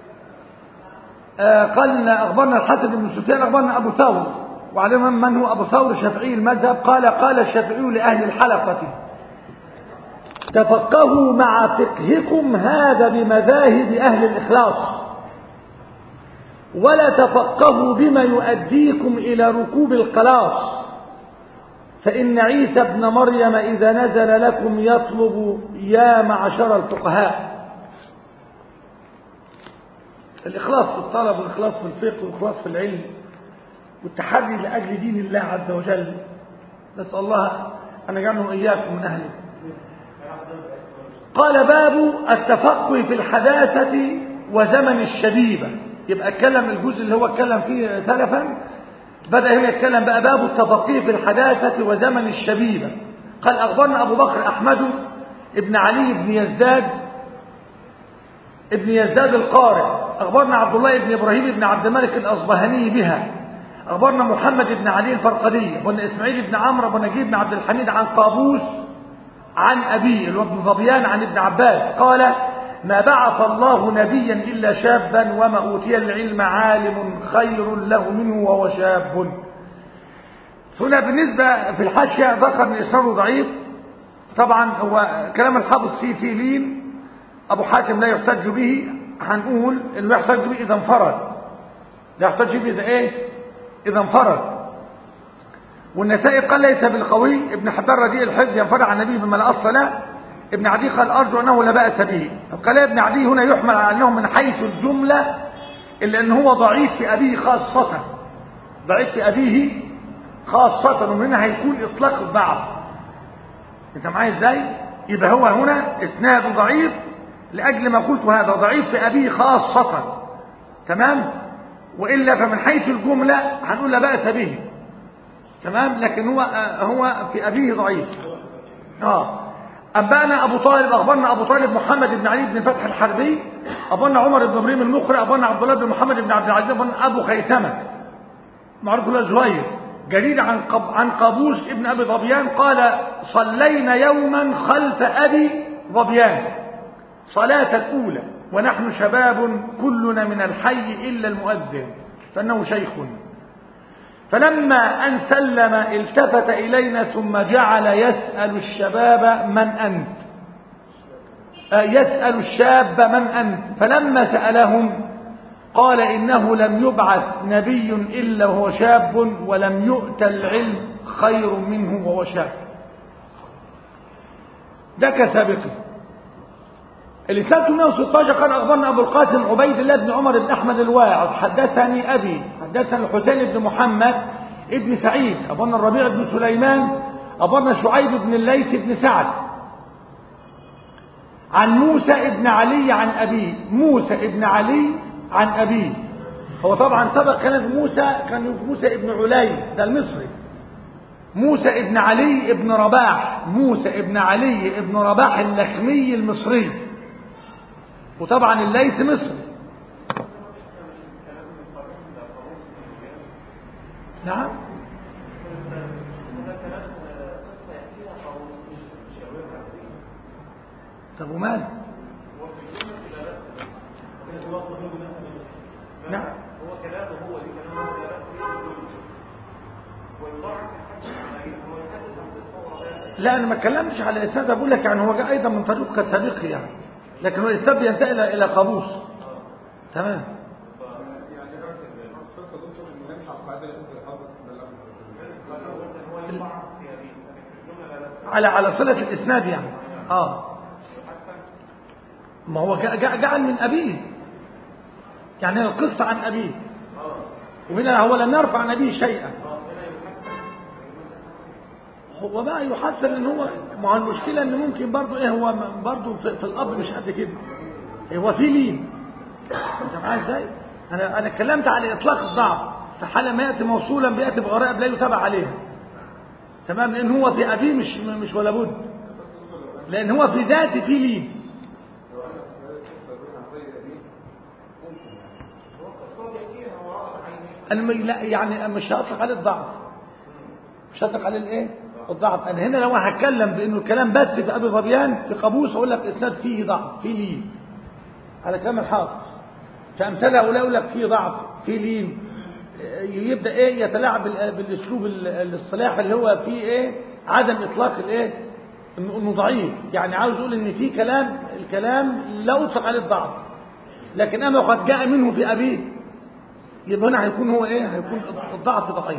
قال أخبرنا الحسن بن سفيان، أخبرنا أبو ثور، وعلم من هو أبو ثور الشافعي المذهب. قال الشافعي لأهل الحلقة تفقهوا مع فقهكم هذا بمذاهب أهل الإخلاص، ولا تفقهوا بما يؤديكم إلى ركوب القلاص، فإن عيسى ابن مريم إذا نزل لكم يطلب يا معشر الفقهاء. الإخلاص في الطلب والإخلاص في الفقه والإخلاص في العلم والتحري لأجل دين الله عز وجل. نسأل الله أن يجعلنا وإياكم من أهله. قال باب التفقه في الحداثة وزمن الشبيبة. يبقى اتكلم الجزء اللي هو اتكلم فيه سلفا بدأ هنا يتكلم بقى باب التفقيه في الحداثة وزمن الشبيبة. قال أخبرنا أبو بكر أحمد ابن علي ابن يزداد القارئ. أخبرنا عبد الله بن إبراهيم بن عبد الملك الأصبهاني بها. أخبرنا محمد بن علي الفرقدي بن إسماعيل بن عمرو بن نجيب بن عبد الحميد عن قابوس عن أبيه الوابن ظبيان عن ابن عباس قال ما بعث الله نبيا إلا شابا وما أوتي العلم عالم خير له منه وهو شاب. هنا بالنسبة في الحاشية ذكر من إسناده ضعيف. طبعا هو كلام الحافظ فيه لين. أبو حاتم لا يحتج به، هنقول إنه يحتج به إذا انفرد. لا يحتج به إذا إيه؟ إذا انفرد. والنسائي قال ليس بالقوي. ابن حبان رديء الحفظ ينفرد عن النبي بما لا أصل له. ابن عدي قال أرجو أنه لا بأس به. قال ابن عدي هنا يحمل على أنه من حيث الجملة إلا أنه هو ضعيف في أبيه خاصة. ضعيف في أبيه خاصة، ومنها هيكون إطلاق الضعف. أنت معايا إزاي؟ يبقى هو هنا إسناده ضعيف لأجل ما قلت هذا ضعيف في أبيه خاصة. تمام؟ وإلا فمن حيث الجملة هنقول لا بأس به. تمام؟ لكن هو في أبيه ضعيف. أنبأنا أبو طالب. أخبرنا أبو طالب محمد بن علي بن فتح الحربي. أخبرنا عمر بن إبراهيم المقري. أخبرنا عبد الله بن محمد بن عبد العزيز بن أبو خيثمة معروف له زهير جرير عن قابوس ابن أبي ظبيان قال صلينا يوما خلف أبي ظبيان صلاة الأولى ونحن شباب كلنا من الحي إلا المؤذن فإنه شيخ. فلما أن سلم التفت إلينا ثم جعل يسأل الشباب من أنت، يسأل الشاب من أنت. فلما سألهم قال إنه لم يبعث نبي إلا وهو شاب ولم يؤت العلم خير منه وهو شاب. ده كسابقه. الإسناد 116 قال أخبرنا أبو القاسم عبيد الله بن عمر بن أحمد الواعظ حدثني أبي حدثني الحسين بن محمد ابن سعيد. أخبرنا الربيع بن سليمان. أخبرنا شعيب بن الليث بن سعد عن موسى بن علي عن أبيه. موسى بن علي عن أبيه. هو طبعا سبق كان موسى بن علي ده المصري. موسى بن علي بن رباح. موسى بن علي بن رباح اللخمي المصري. وطبعا الليث مصري. نعم. طب ومال؟ نعم. هو كلامه هو دي كلامه لا انا ما اتكلمتش على الاسناد. بقول لك يعني هو جاء ايضا من طريق كسابقي يعني، لكن هو الاسناد بينتهي الى قابوس. تمام. على صلة الاسناد يعني. ما هو جعل من ابيه يعني القصة عن ابيه، وهنا هو لم يرفع عن ابيه شيئا. هو بقى يحسن ان هو مع المشكلة ان ممكن برضو هو برضو في الاب مش قد كده. هو في لين. انت معايا ازاي؟ انا اتكلمت على اطلاق الضعف في حالة ما ياتي موصولا بياتي بغرائب لا يتابع عليها. تمام. لان هو في ابيه مش ولا بد، لان هو في ذاته في لين. انا لا يعني مش هطلق عليه الضعف، مش هطلق عليه الايه الضعف. انا هنا لو هتكلم بانه الكلام بس في ابي ظبيان في قابوس اقول لك اسناد فيه ضعف فيه لين على كلام الحافظ. فامثال هؤلاء اقول لك فيه ضعف فيه لين. يبدا يتلاعب بالاسلوب الاصطلاحي اللي هو فيه عدم اطلاق انه ضعيف. يعني عاوز اقول ان في الكلام لا اطلق عليه الضعف، لكن اما قد جاء منه في ابيه يبقى هنا هيكون هو هيكون الضعف ضعيف.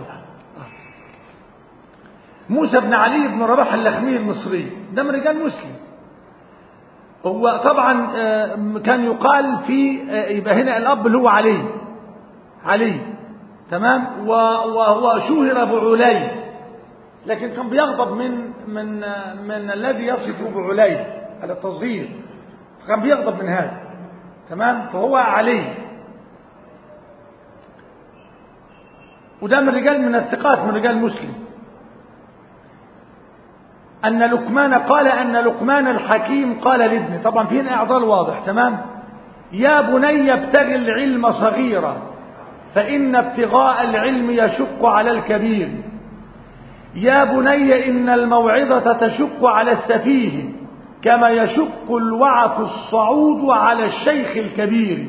موسى بن علي بن رباح اللخمي المصري ده من رجال مسلم. هو طبعا كان يقال في يبقى هنا الاب اللي هو علي تمام. وهو شهر بعلي، لكن كان بيغضب من الذي يصف بعلي على التصغير، فكان بيغضب من هذا. تمام. فهو علي. وده من رجال من الثقات من رجال مسلم، أن لقمان قال أن لقمان الحكيم قال لابنه، طبعا فيه إعضال واضح تمام، يا بني ابتغ العلم صغيرا فإن ابتغاء العلم يشق على الكبير، يا بني إن الموعظة تشق على السفيه كما يشق الوعف الصعود على الشيخ الكبير.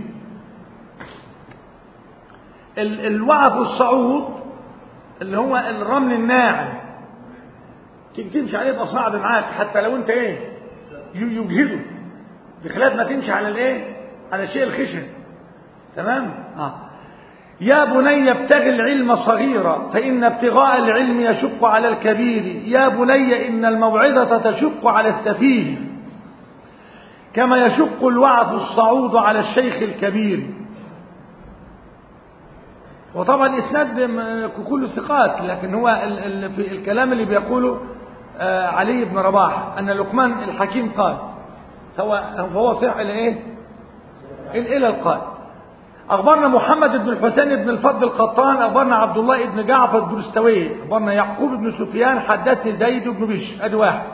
الوعف الصعود اللي هو الرمل الناعم، تيجي تمشي عليه يبقى صعب معاك حتى لو انت ايه يجهده، بخلاف ما تمشي على الايه على الشيء الخشن تمام. يا بني ابتغ العلم صغيرا فإن ابتغاء العلم يشق على الكبير، يا بني إن الموعظة تشق على السفيه كما يشق الوعظ الصعود على الشيخ الكبير. وطبعا الإسناد كله ثقات، لكن هو في الكلام اللي بيقوله علي بن رباح أن لقمان الحكيم قال، فهو صح إلى إيه؟ إلى القائل. أخبرنا محمد بن الحسين بن الفضل القطان، أخبرنا عبد الله بن جعفر الدرستوي، أخبرنا يعقوب بن سفيان حدثني زيد بن بشر أدي واحد،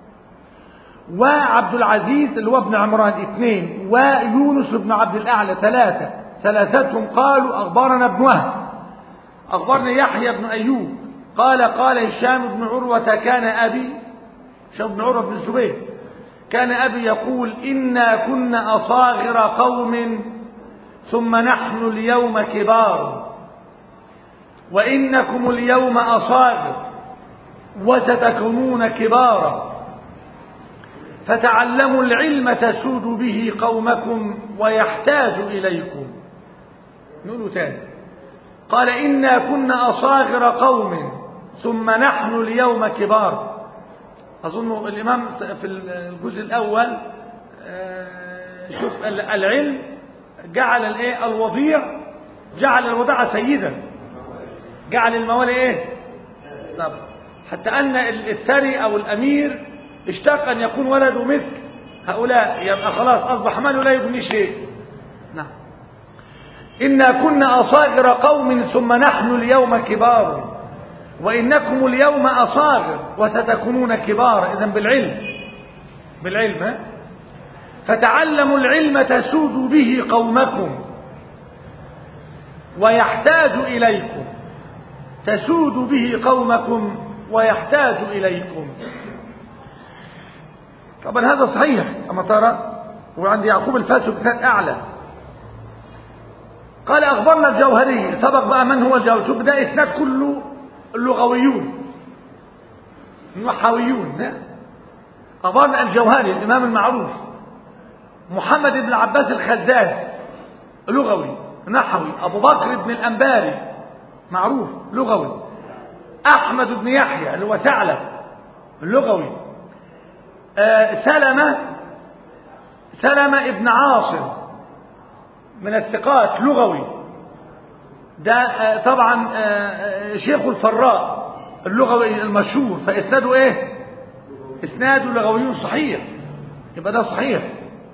وعبد العزيز اللي هو ابن عمران اثنين، ويونس بن عبد الأعلى ثلاثة، ثلاثتهم قالوا أخبرنا ابن وهب، أخبرنا يحيى بن أيوب قال قال هشام بن عروة كان أبي، هشام بن عروة بن الزبير، كان أبي يقول إنا كنا أصاغر قوم ثم نحن اليوم كبار، وإنكم اليوم أصاغر وستكونون كبارا، فتعلموا العلم تسود به قومكم ويحتاج إليكم. نقول تاني، قال إنا كنا أصاغر قوم ثم نحن اليوم كبار. أظن الإمام في الجزء الأول شوف العلم جعل الايه الوضيع، جعل الوضاعة سيدا، جعل الموالي ايه طب حتى ان الثري او الامير اشتاق ان يكون ولده مثل هؤلاء، يبقى خلاص اصبح ماله لا يبني شيء. نعم. إنا كنا أصاغر قوم ثم نحن اليوم كبار، وإنكم اليوم أصاغر وستكونون كبار. إذن بالعلم فتعلموا العلم تسودوا به قومكم ويحتاج إليكم، تسود به قومكم ويحتاج إليكم. طبعا هذا صحيح أما ترى، وعند يعقوب الفاسق كان أعلى. قال أخبرنا الجوهري، سبق بقى من هو الجوهري، ده إسناد كله اللغويون النحويون. أخبرنا الجوهري الإمام المعروف، محمد بن عباس الخزاز لغوي نحوي، أبو بكر بن الأنباري معروف لغوي، أحمد بن يحيى اللي هو ثعلب اللغوي، سلمة ابن عاصم من الثقات لغوي، ده طبعا شيخ الفراء اللغوي المشهور، فإسناده ايه؟ إسناده لغوي صحيح، يبقى ده صحيح.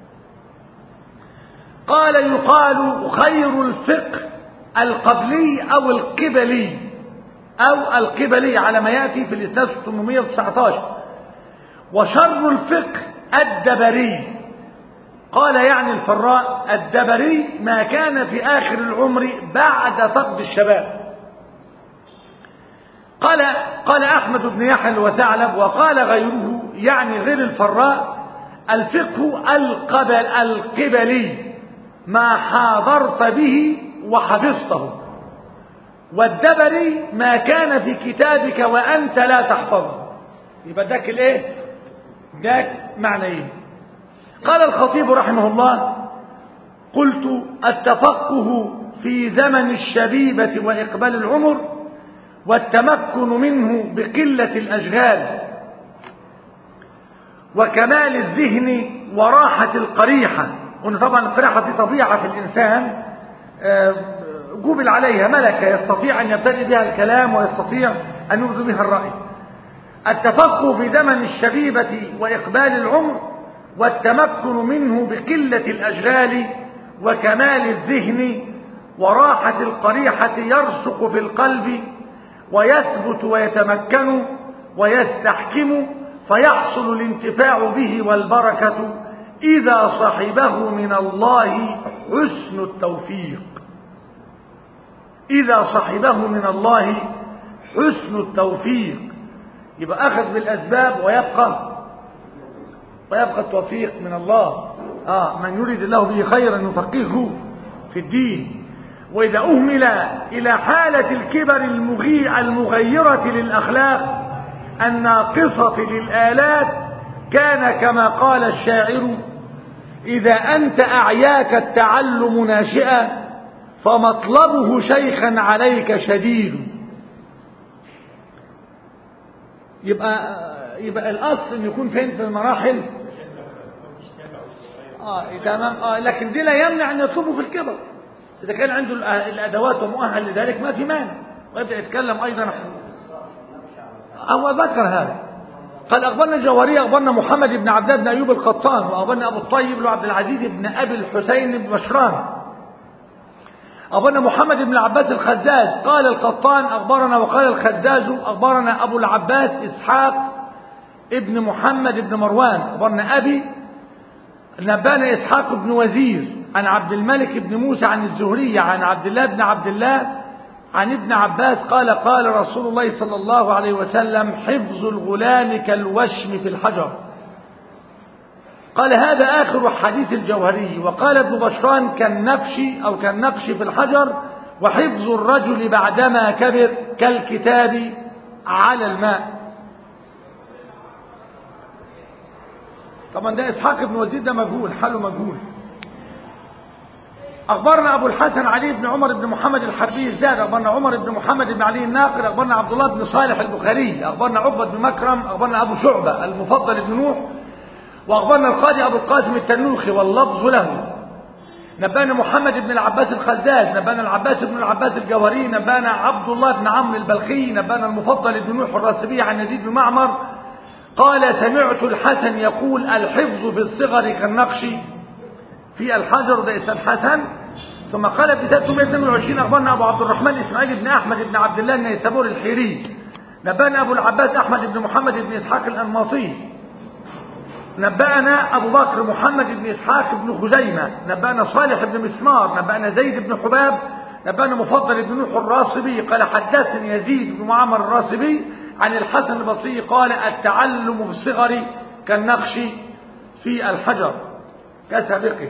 قال يقال خير الفقه القبلي أو القبلي على ما يأتي في الإسناد 819، وشر الفقه الدبري. قال يعني الفراء الدبري ما كان في آخر العمر بعد فقد الشباب. قال أحمد بن يحيى وثعلب، وقال غيره يعني غير الفراء الفقه القبلي ما حاضرت به وحفظته، والدبري ما كان في كتابك وأنت لا تحفظه. يبقى داك الايه؟ داك معنيين. قال الخطيب رحمه الله: قلت التفقه في زمن الشبيبة وإقبال العمر، والتمكن منه بقلة الأشغال وكمال الذهن وراحة القريحة. وإن طبعا القريحة دي طبيعة في الإنسان جبل عليها ملكة، يستطيع أن يبتدئ بها الكلام ويستطيع أن يبدو بها الرأي. التفقه في زمن الشبيبة وإقبال العمر، والتمكن منه بقلة الأشغال وكمال الذهن وراحة القريحة يرسخ في القلب ويثبت ويتمكن ويستحكم فيحصل الانتفاع به والبركة إذا صحبه من الله حسن التوفيق. إذا صحبه من الله حسن التوفيق، يبقى أخذ بالأسباب ويبقى التوفيق من الله. من يريد الله به خيرا يفقهه في الدين. وإذا أهمل إلى حالة الكبر المغيرة للأخلاق الناقصة للآلات كان كما قال الشاعر: إذا أنت أعياك التعلم ناشئا فمطلبه شيخا عليك شديد. يبقى الأصل أن يكون فين في المراحل تمام. لكن دي لا يمنع أن يطلبه في الكبر إذا كان عنده الأدوات ومؤهل لذلك، ما في مانع، ويبدأ يتكلم أيضا. هو ذكر هذا، قال: أخبرنا الجوهري أخبرنا محمد بن عبد الله بن أيوب القطان، وأخبرنا أبو الطيب بن عبد العزيز بن أبي الحسين بن بشران، أخبرنا محمد بن العباس الخزاز. قال القطان: أخبرنا، وقال الخزاز: أخبرنا أبو العباس إسحاق ابن محمد بن مروان، أخبرنا أبي نبانا إسحاق بن وزير عن عبد الملك بن موسى عن الزهري عن عبد الله بن عبد الله عن ابن عباس قال: قال رسول الله صلى الله عليه وسلم: حفظ الغلام كالوشم في الحجر. قال: هذا آخر حديث الجوهري. وقال ابن بشران: كالنقش في الحجر. وحفظ الرجل بعدما كبر كالكتاب على الماء. طبعا ده إسحاق بن وزير ده مجهول، حاله مجهول. أخبرنا أبو الحسن علي بن عمر بن محمد الحربي الزاد، أخبرنا عمر بن محمد بن علي الناقد، أخبرنا عبد الله بن صالح البخاري، أخبرنا عقبة بن مكرم، أخبرنا أبو شعبة المفضل بن نوح، وأخبرنا القاضي أبو القاسم التنوخي واللفظ له. نبانا محمد بن العباس الخزاز، نبانا العباس بن العباس الجوهري، نبانا عبد الله بن عمرو البلخي، نبانا المفضل بن نوح الراسبي عن يزيد بن معمر قال: سمعت الحسن يقول: الحفظ في الصغر كالنقش في الحجر. ده اسم الحسن. ثم قال ب 322: أخبرنا أبو عبد الرحمن إسماعيل بن أحمد بن عبد الله النيسابوري الحيري، نبانا أبو العباس أحمد بن محمد بن إسحاق الأنماطي، نبأنا أبو بكر محمد بن إسحاق بن خزيمة، نبأنا صالح بن مسمار، نبأنا زيد بن حباب، نبأنا مفضل بن نوح الراسبي قال: حدثني يزيد بن معمر الراسبي عن الحسن البصري قال: التعلم في الصغر كالنقش في الحجر كسابقه.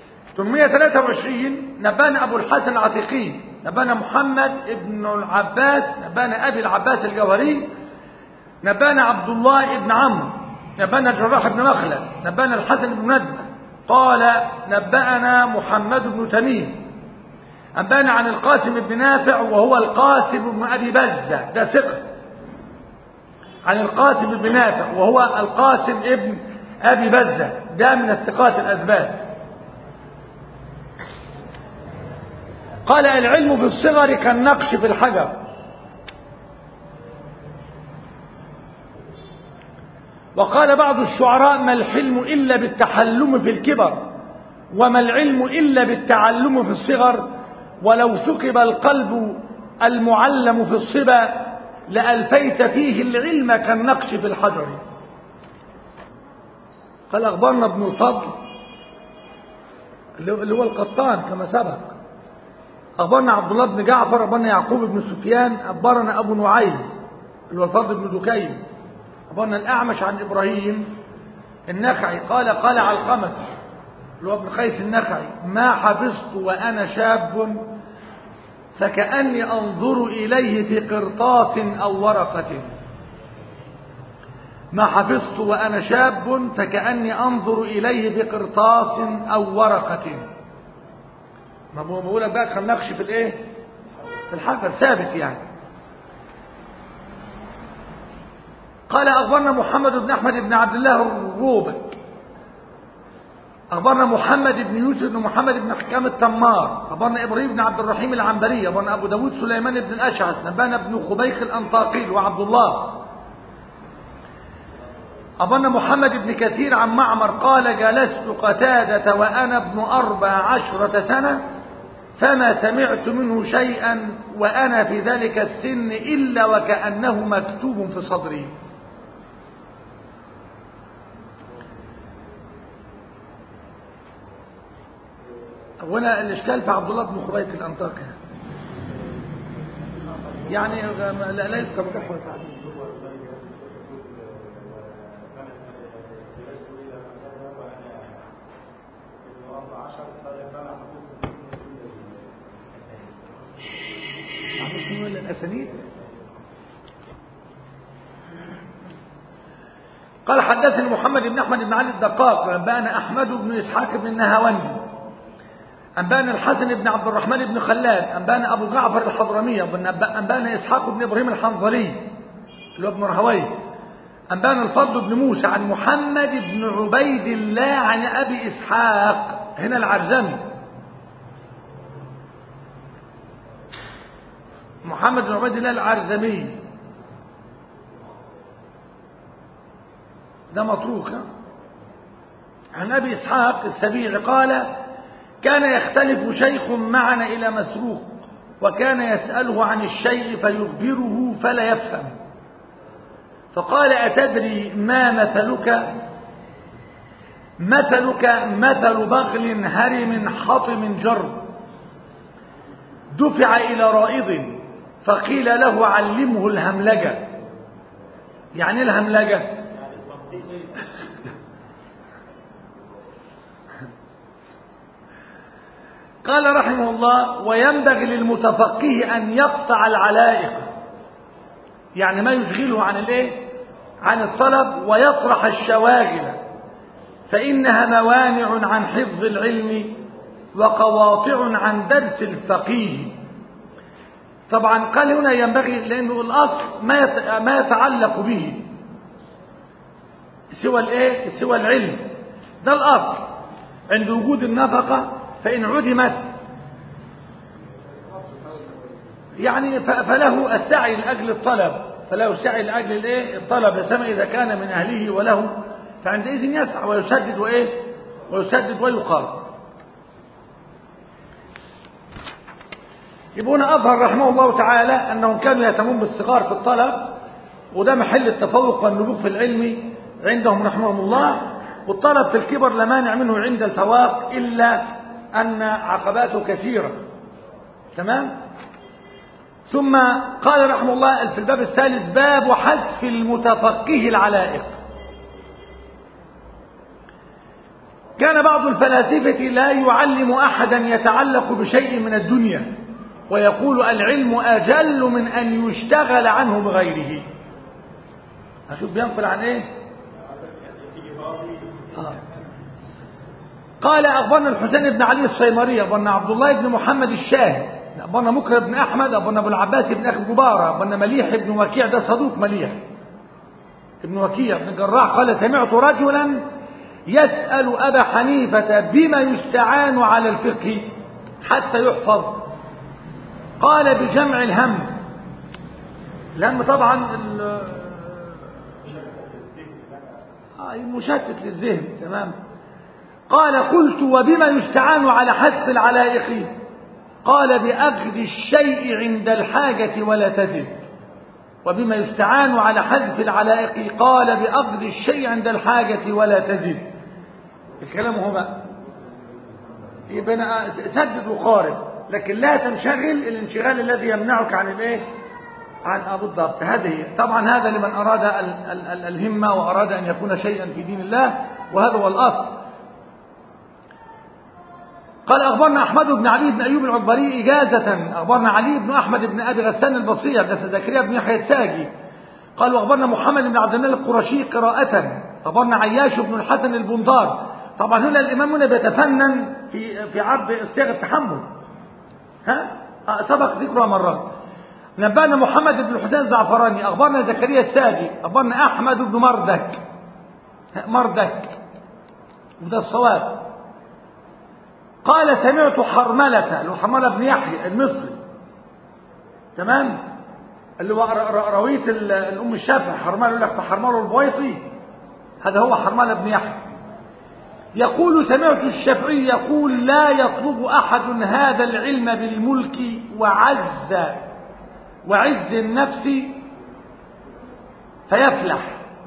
823 نبانا أبو الحسن العتيقي، نبانا محمد بن العباس، نبانا أبي العباس الجوهري، نبانا عبد الله بن عمرو، نبانا الجراح بن مخلد، نبانا الحسن بن ندبة قال: نبأنا محمد بن تميم، أنبانا عن القاسم بن نافع وهو القاسم بن أبي بزة، ده ثقة، عن القاسم بن نافع وهو القاسم ابن أبي بزة، ده من الثقات الأثبات. قال: العلم في الصغر كالنقش في الحجر. وقال بعض الشعراء: ما الحلم إلا بالتحلم في الكبر، وما العلم إلا بالتعلم في الصغر، ولو ثقب القلب المعلم في الصبا لألفيت فيه العلم كالنقش في الحجر. قال: أخبرنا ابن الفضل اللي هو القطان كما سبق، أخبرنا عبد الله بن جعفر، أخبرنا يعقوب بن سفيان، أخبرنا أبو نعيم اللي هو الفضل بن دكين، أخبرنا الأعمش عن إبراهيم النخعي قال: قال علقمة اللي هو ابن قيس النخعي: ما حفظت وأنا شاب فكأني أنظر إليه في قرطاس أو ورقة. ما حفظت وأنا شاب فكأني أنظر إليه في قرطاس أو ورقة. ما بقول لك بقى كان نقش في الايه؟ في الحجر ثابت يعني. قال: أخبرنا محمد بن أحمد بن عبد الله الروبي، أخبرنا محمد بن يوسف بن محمد بن حكام التمار، أخبرنا إبراهيم بن عبد الرحيم العنبري، أخبرنا أبو داود سليمان بن الأشعث، نبانا بن خبيخ الأنطاقي وعبد الله، أخبرنا محمد بن كثير عن معمر قال: جلست قتادة وأنا ابن 14 سنة فما سمعت منه شيئا وأنا في ذلك السن إلا وكأنه مكتوب في صدري. هنا الإشكال في عبد الله بن خبيث الأنطاكي، يعني لا يذكر بحوة تعديل. الأسانيد قال حدثني محمد بن أحمد بن علي الدقاق أنبأنا أحمد بن إسحاق بن النهاوندي أنبأنا الحسن بن عبد الرحمن بن خلاد أنبأنا أبو جعفر الحضرمي أنبأنا إسحاق بن إبراهيم الحنظلي اللي هو ابن رهويه أنبأنا الفضل بن موسى عن محمد بن عبيد الله عن أبي إسحاق، هنا العرزمي، محمد بن عبيد الله العرزمي ده متروك. عن أبي إسحاق السبيعي قال كان يختلف شيخ معنا إلى مسروق وكان يسأله عن الشيء فيخبره فلا يفهم، فقال أتدري ما مثلك؟ مثلك مثل بغل هرم حطم جرب دفع إلى رائض فقيل له علمه الهملجة. يعني الهملجة قال رحمه الله وينبغي للمتفقه أن يقطع العلائق، يعني ما يشغله عن الايه؟ عن الطلب، ويطرح الشواغل فإنها موانع عن حفظ العلم وقواطع عن درس الفقيه. طبعا قال هنا ينبغي لأنه الأصل ما يتعلق به سوى الايه؟ سوى العلم، ده الأصل عند وجود النفقة. فإن عدمت يعني فله السعي لأجل الطلب، فله السعي لأجل الايه؟ الطلب، يسمى إذا كان من أهله وله فعندئذ يسعى ويسدد وإيه؟ ويسدد ويقارب. يبقون أظهر رحمه الله تعالى أنهم كانوا يهتمون بالصغار في الطلب، وده محل التفوق والنبوغ في العلم عندهم رحمهم الله. والطلب في الكبر لا مانع منه عند الفواق إلا أن عقباته كثيرة. تمام. ثم قال رحمه الله في الباب الثالث باب حذف المتفقه العلائق. كان بعض الفلاسفة لا يعلم أحدا يتعلق بشيء من الدنيا ويقول العلم أجل من أن يشتغل عنه بغيره. أشوف بينقل عن إيه؟ قال أخبرنا الحسين بن علي الصيمري أخبرنا عبد الله بن محمد الشاهد أخبرنا مكرم بن أحمد أخبرنا أبو العباس بن أخي جبارة أخبرنا مليح بن وكيع، ده صدوق مليح ابن وكيع بن جراح قال سمعت رجلا يسأل أبا حنيفة بما يستعان على الفقه حتى يحفظ؟ قال بجمع الهم. الهم طبعا مشتت للذهن. تمام. قال قلت وبما يستعان على حذف العلائق؟ قال بأخذ الشيء عند الحاجة ولا تزد. وبما يستعان على حذف العلائق؟ قال بأخذ الشيء عند الحاجة ولا تزد. الكلام هو بقى يبقى سدد وقارب، لكن لا تنشغل الانشغال الذي يمنعك عن الايه؟ عن بالضبط. هذه طبعا هذا لمن أراد الهمة وأراد أن يكون شيئا في دين الله، وهذا هو الأصل. قال أخبرنا أحمد بن علي بن أيوب العبري إجازة أخبرنا علي بن أحمد بن أبي غسان البصري بن زكريا بن يحيى الساجي قال وأخبرنا محمد بن عبد الله القرشي قراءة أخبرنا عياش بن الحسن البنطار. طبعا هنا الإمام هنا بيتفنن في عرض صيغ التحمل، سبق ذكرها مرات. نبأنا محمد بن الحسين الزعفراني أخبرنا زكريا الساجي أخبرنا أحمد بن مردك وده الصواب. قال سمعت حرملة اللي هو حرملة بن يحيى المصري، تمام، اللي هو روية الأم الشافعي حرملة، يقول لك حرملة البويطي، هذا هو حرملة بن يحيى. يقول سمعت الشافعي يقول لا يطلب أحد هذا العلم بالملك وعز النفس فيفلح،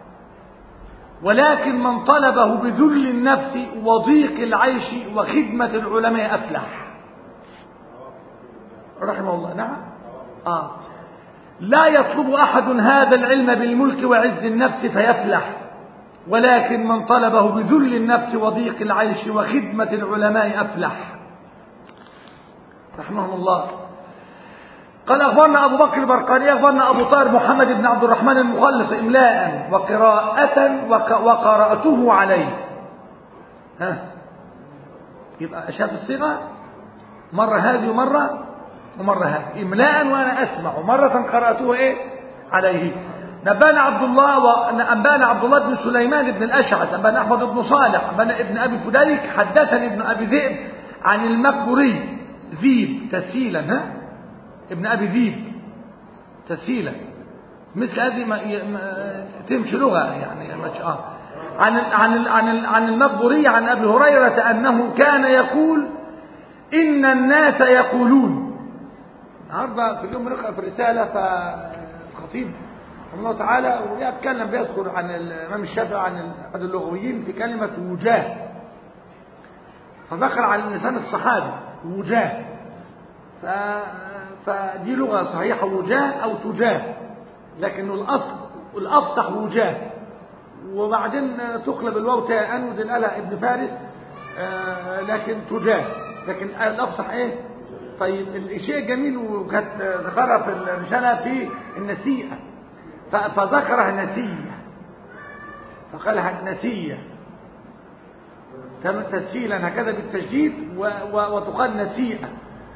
ولكن من طلبه بذل النفس وضيق العيش وخدمة العلماء أفلح. رحمه الله. نعم. لا يطلب أحد هذا العلم بالملك وعز النفس فيفلح، ولكن من طلبه بذل النفس وضيق العيش وخدمة العلماء أفلح. رحمه الله. قال أخبرنا أبو بكر البرقاني أخبرنا أبو طاهر محمد بن عبد الرحمن المخلص إملاء وقراءة وقرأته عليه. يبقى شاف الصيغة مرة هذه ومرة هذه إملاء وأنا أسمع، مرة قرأته عليه. نبانا عبد الله بن سليمان بن الأشعث، نبانا أحمد بن صالح، نبانا ابن أبي فديك، حدثني ابن أبي ذئب عن المقبري ذيب تسهيلا، ابن أبي ذيب تسهيلا، مثل هذه تمشي لغة يعني. عن المقبري عن أبي هريرة أنه كان يقول إن الناس يقولون. النهارده في اليوم بنقرأ في الرسالة فالخطيب رحمه الله تعالى ويتكلم بيذكر عن الإمام الشافعي عن أحد اللغويين في كلمة وجاه، فذكر عن لسان الصحابي وجاه، فدي لغة صحيحة وجاه أو تجاه، لكن الأصل الأفصح وجاه، وبعدين تقلب الواو تاء ودي قالها ابن فارس، لكن تجاه، لكن الأفصح طيب الشيء الجميل وكانت ذكرها في الرسالة في النسيئة، فذكرها نسية فقالها نسية تسهيلا هكذا بالتشديد وتقال نسيئة.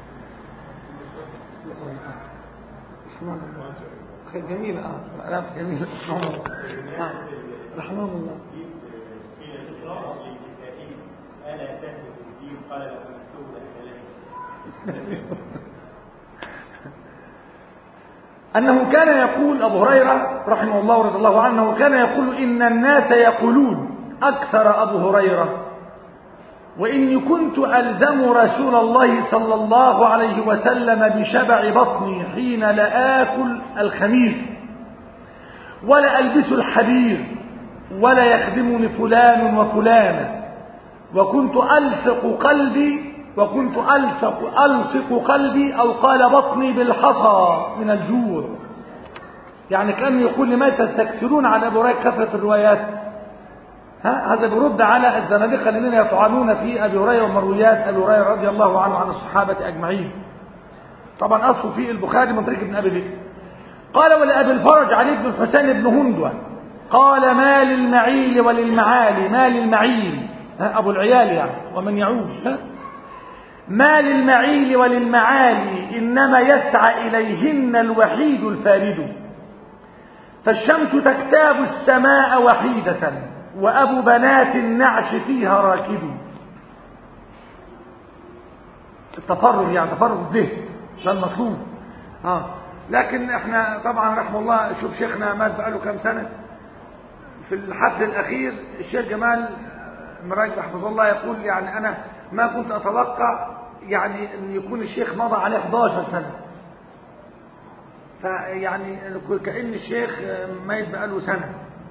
خير جميلة ألاف جميلة رحمه الله. أنه كان يقول أبو هريرة رحمه الله ورضي الله عنه، كان يقول إن الناس يقولون أكثر أبو هريرة، وإني كنت ألزم رسول الله صلى الله عليه وسلم بشبع بطني حين لا آكل الخمير ولا ألبس الحرير ولا يخدمني فلان وفلانة، وكنت ألصق قلبي أو قال بطني بالحصى من الجوع. يعني كأنه يقول لما تستكثرون عن أبي هريرة كثرة الروايات. هذا برد على الزنادقة الذين يطعنون في أبي هريرة ومرويات أبي هريرة رضي الله عنه عن الصحابة أجمعين. طبعا أصله في البخاري من طريق ابن أبي ذئب. قال ولأبي الفرج علي بن الحسين بن هندوة قال ما للمعيل وللمعالي، ما للمعيل أبو العيال يعني ومن يعود، ما للمعيل وللمعالي إنما يسعى إليهن الوحيد الفارد، فالشمس تكتاب السماء وحيدة وأبو بنات النعش فيها راكد. التفرغ يعني تفرغ الذهن ده المطلوب. لكن احنا طبعا رحمه الله شوف شيخنا مات بقاله كام سنة في الحفل الأخير، الشيخ جمال مراجع حفظه الله يقول يعني أنا ما كنت أتوقع يعني أن يكون الشيخ مضى عليه 11 سنة، فيعني كأن الشيخ ميت بقاله سنة،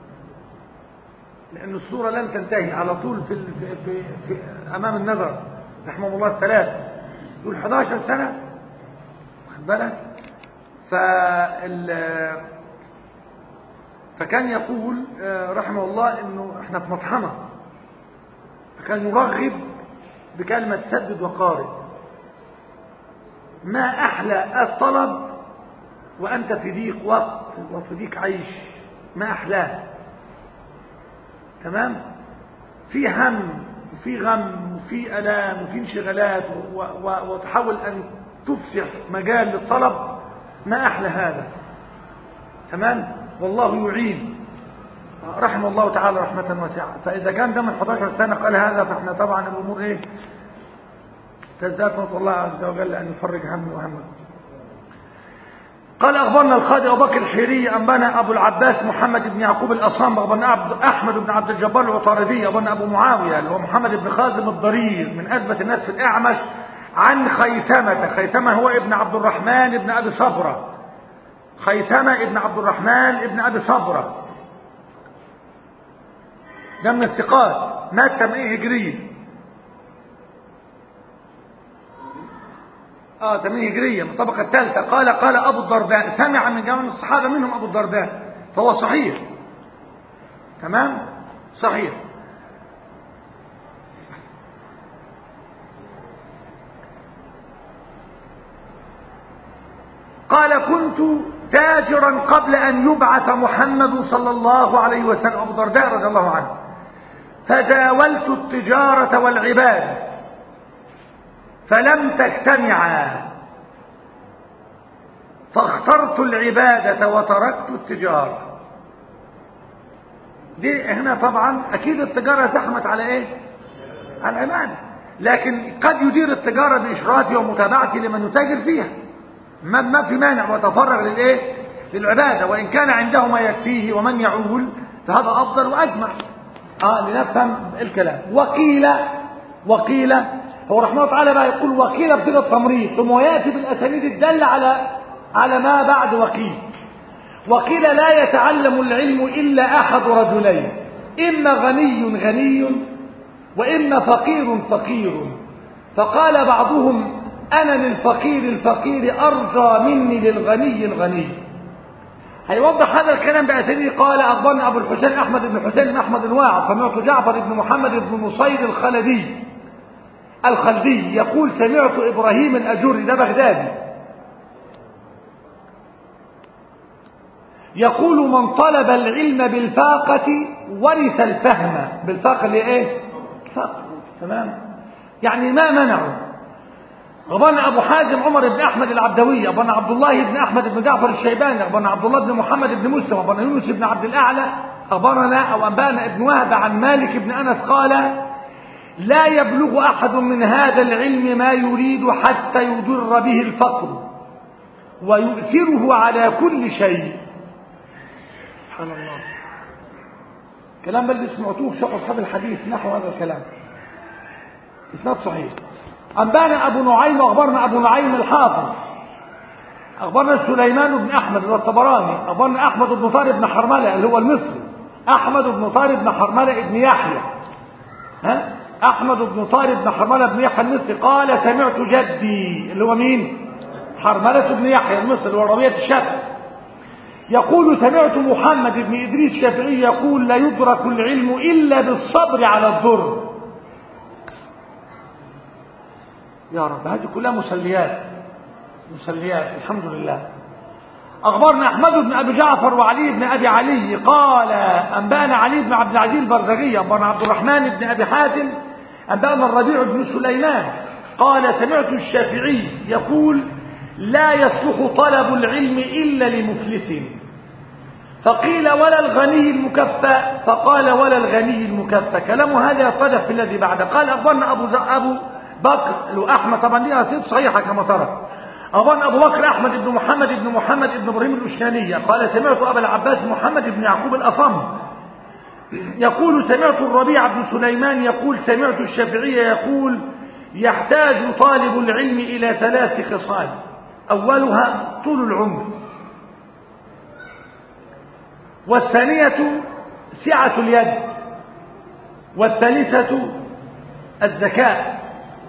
لأن الصورة لن تنتهي على طول في أمام النظر رحمه الله الثلاثة. يقول 11 سنة واخد بالك. فكان يقول رحمه الله إنه إحنا في مطحنة، فكان يرغب بكلمة سدد وقارب، ما أحلى الطلب وأنت في ضيق وقت وفي ضيق عيش، ما أحلاه. تمام، في هم وفي غم وفي ألام وفي انشغالات وتحاول أن تفسح مجال للطلب، ما أحلى هذا. تمام، والله يعين رحمه الله تعالى رحمة واسعة. فإذا كان ده من 11 سنة قال هذا، فإحنا طبعا الأمور تزداد، نسأل الله عز وجل أن يفرج همي وهمكم. قال أخبرنا القاضي أبو بكر الحيري أنبانا أبو العباس محمد بن يعقوب الأصام أخبرنا أحمد بن عبد الجبار العطاردي أخبرنا أبو معاوية اللي هو محمد بن خازم الضرير من أثبت الناس في الأعمش عن خيثمة هو ابن عبد الرحمن ابن أبي صبرة. خيثمة ابن عبد الرحمن ابن أبي صبرة ده من الثقات، مات 80 هجرية. 80 هجرية من الطبقة الثالثة. قال أبو الدرداء سمع من جميع الصحابة منهم أبو الدرداء، فهو صحيح. تمام صحيح. قال كنت تاجرا قبل أن يبعث محمد صلى الله عليه وسلم، أبو الدرداء رضي الله عنه، فزاولت التجارة والعبادة فلم تجتمعا فاخترت العبادة وتركت التجارة. دي هنا طبعا أكيد التجارة زحمت على إيه؟ على العبادة، لكن قد يدير التجارة بإشرافي ومتابعتي لمن يتاجر فيها، ما في مانع، وتفرغ للإيه؟ للعبادة، وإن كان عنده ما يكفيه ومن يعول فهذا أفضل وأجمع. لنفهم الكلام. وقيل هو رحمه الله تعالى بقى يقول وقيل بصيغة التمريض، ثم يأتي بالأسانيد الدالة على ما بعد وقيل لا يتعلم العلم إلا أحد رجلين، إما غني وإما فقير. فقال بعضهم أنا للفقير أرجى مني للغني. هيوضح هذا الكلام بأسانيد. قال أخبرنا أبو الحسين أحمد بن حسين بن أحمد الواعظ سمعت جعفر بن محمد بن نصير الخلدي يقول سمعت إبراهيم الأجري ده بغدادي يقول من طلب العلم بالفاقة ورث الفهم. بالفاقة اللي ايه؟ فاقة. تمام، يعني ما منعه. أخبرنا أبو حازم عمر بن أحمد العبدوي أخبرنا عبد الله بن أحمد بن جعفر الشيباني أخبرنا عبد الله بن محمد بن مسلم أخبرنا يونس بن عبد الأعلى أنبانا ابن وهب عن مالك بن أنس قال لا يبلغ أحد من هذا العلم ما يريد حتى يضر به الفقر ويؤثره على كل شيء. سبحان الله. كلام بل سمعتوه في شرح أصحاب الحديث نحو هذا الكلام، إسناد صحيح. أنبانا أبو نعيم وأخبرنا أبو نعيم الحافظ أخبرنا سليمان بن أحمد الطبراني أخبرنا أحمد بن طارق بن حرملة اللي هو المصري، أحمد بن طارق بن حرملة بن يحيى أحمد بن طارق بن حرملة بن يحيى المصري قال سمعت جدي اللي هو مين؟ حرملة بن يحيى المصري اللي هو ربيعة الشافعي يقول سمعت محمد بن إدريس الشافعي يقول لا يدرك العلم إلا بالصبر على الضر. يا رب هذه كلها مسليات الحمد لله. أخبرنا أحمد بن أبي جعفر وعلي بن أبي علي قال أنبانا علي بن عبد العزيز البرزغي أنبانا عبد الرحمن بن أبي حاتم أنبانا الربيع بن سليمان قال سمعت الشافعي يقول لا يصلح طلب العلم إلا لمفلس. فقيل ولا الغني المكفى فقال ولا الغني المكفى. كلام هذا يتضح في الذي بعده. قال أخبرنا أبو بكر لو أحمد طبعا دي أسئلة صحيحة كما ترى. أخبرنا أبو بكر أحمد بن محمد بن إبراهيم الأشكانية قال سمعت أبا العباس محمد بن يعقوب الأصم يقول سمعت الربيع بن سليمان يقول سمعت الشافعي يقول يحتاج طالب العلم إلى 3 خصال أولها طول العمر، والثانية سعة اليد، والثالثة الذكاء.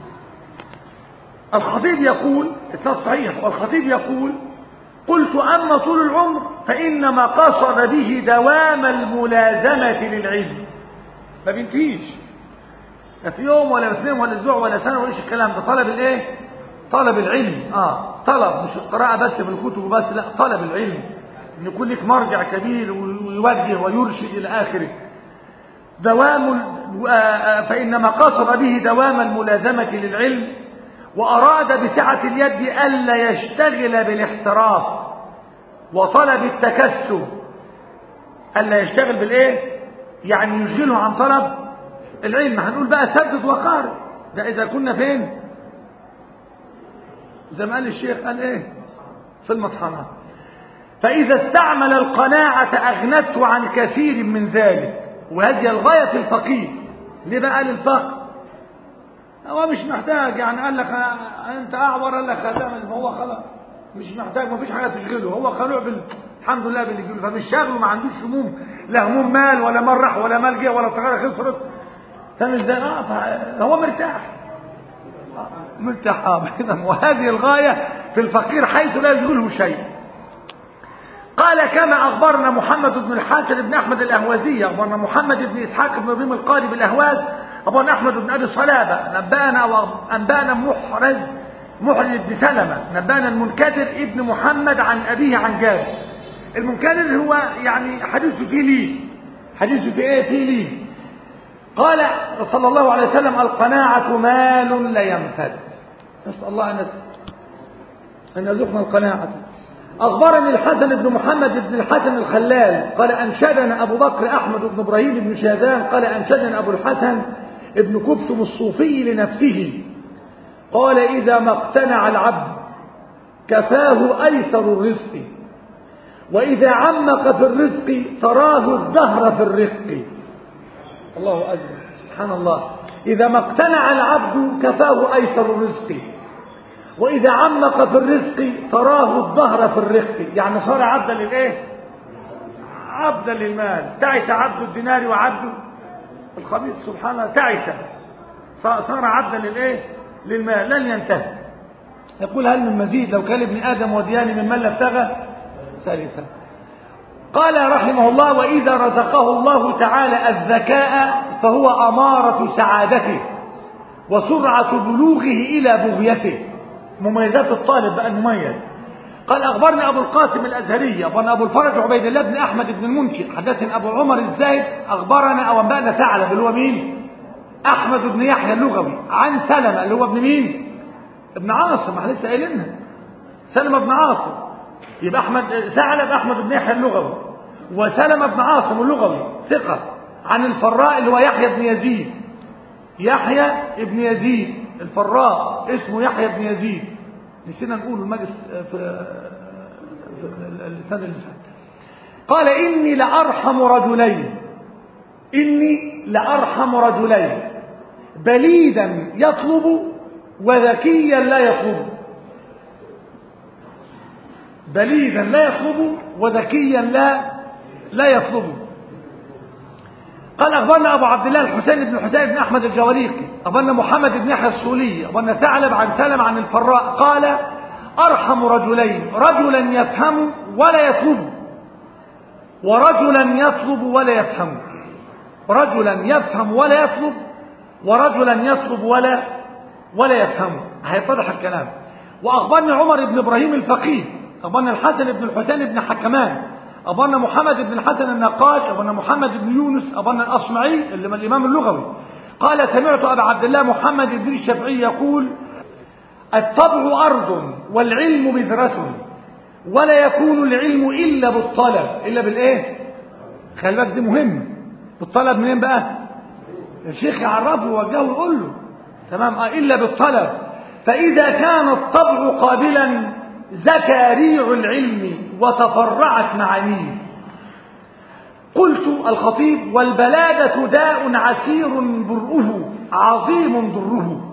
الخطيب يقول إسناد صحيح والخطيب يقول قلت أما طول العمر فإنما قصد به دوام الملازمة للعلم، ما بينتهيش لا في يوم ولا في 2 ولا اسبوع ولا سنة ولا الكلام ده. طلب الايه؟ طلب العلم. طلب مش القراءة بس في الكتب بس، لا طلب العلم ان يكون لك مرجع كبير ويوجه ويرشد الى اخره. فإنما قصد به دوام الملازمة للعلم، وأراد بسعة اليد ألا يشتغل بالاحتراف وطلب التكسب. ألا يشتغل بالإيه؟ يعني يشغله عن طلب العلم. هنقول بقى سدد وقارئ، ده إذا كنا فين؟ زي ما قال الشيخ قال إيه؟ في المطحنة. فإذا استعمل القناعة أغنته عن كثير من ذلك، وهذه الغاية الفقيه. ليه بقى للفقر؟ هو مش محتاج، يعني قال لك أنت أعور، قال لك هتعمل، فهو خلاص مش محتاج، ما فيش حاجة تشغله، هو خلوع الحمد لله باللي يجيله، فمش شاغله، ما عندوش هموم، لا هموم مال ولا مرح ولا مال جه ولا التجارة خسرت، فمش زي هو مرتاح مرتاح. وهذه الغاية في الفقير حيث لا يشغله شيء. قال كما أخبرنا محمد بن الحسن بن أحمد الأهوازي، أخبرنا محمد بن إسحاق بن إبراهيم القاري بالأهواز، أخبرنا أحمد بن أبي صلابة، أنبأنا محرز بن سلمة، نبأنا المنكدر ابن محمد عن أبيه عن جابر. المنكدر هو يعني حديثه فيه ليه، حديثه فيه إيه؟ فيه ليه. قال صلى الله عليه وسلم القناعة مال لا ينفد. نسأل الله أن يرزقنا القناعة. أخبرني الحسن بن محمد بن الحسن الخلال قال أنشدنا أبو بكر أحمد بن إبراهيم بن شاذان قال أنشدنا أبو الحسن ابن كبتم الصوفي لنفسه قال إذا ما اقتنع العبد كفاه أيسر الرزق، وإذا عمق في الرزق تراه الدهر في الرق. الله أكبر، سبحان الله. إذا ما اقتنع العبد كفاه أيسر الرزق، وإذا عمق في الرزق تراه الدهر في الرق. يعني صار عبدا للإيه؟ عبدا للمال. تعس عبد الدينار وعبد الخميس، سبحان الله، تعس، صار عبدا للإيه؟ للمال، لن ينتهي. يقول هل من مزيد؟ لو كان ابن آدم وديان ممن لابتغى ثالثا. قال رحمه الله وإذا رزقه الله تعالى الذكاء فهو أمارة سعادته وسرعة بلوغه إلى بغيته. مميزات الطالب بقى المميز. قال أخبرنا أبو القاسم الأزهري، أخبرنا أبو الفرج عبيد الله بن أحمد بن المنشئ، حدثنا أبو عمر الزاهد، أخبرنا أو أنبأنا ثعلب اللي هو مين؟ أحمد بن يحيى اللغوي، عن سلمة اللي هو ابن مين؟ ابن عاصم، احنا لسه قايلينها، سلمة بن عاصم. يبقى ثعلب أحمد بن يحيى اللغوي، وسلمة بن عاصم اللغوي ثقة، عن الفراء اللي هو يحيى بن يزيد، يحيى بن يزيد الفراء اسمه يحيى بن يزيد، نسينا نقول المجلس في السنة اللي فاتت. قال إني لأرحم رجلين بليدا يطلب وذكيا لا يطلب. بليدا لا يطلب وذكيا لا يطلب. قال أخبرنا أبو عبد الله الحسين بن حسين بن أحمد الجواريقي، أخبرنا محمد بن يحيى السولي، أخبرنا ثعلب عن سلم عن الفراء قال أرحم رجلين رجلا يفهم ولا يطلب، ورجلا يطلب ولا يفهم. رجلا يفهم ولا يطلب، ورجلا يطلب ولا يفهم. هيتضح الكلام. وأخبرنا عمر بن إبراهيم الفقيه، أخبرنا الحسن بن الحسين بن حكمان، أخبرنا محمد بن الحسن النقاش، أخبرنا محمد بن يونس، أخبرنا الأصمعي اللي من الإمام اللغوي قال سمعت أبا عبد الله محمد بن الشافعي يقول الطبع أرض والعلم بذرة، ولا يكون العلم إلا بالطلب. إلا بالإيه؟ خلي بالك دي مهم. بالطلب منين بقى؟ الشيخ يعرفه ووجهه ويقول له تمام. إلا بالطلب. فإذا كان الطبع قابلا زكى ريع العلم وتفرعت معانيه. قلت الخطيب والبلادة داء عسير برؤه عظيم ضره.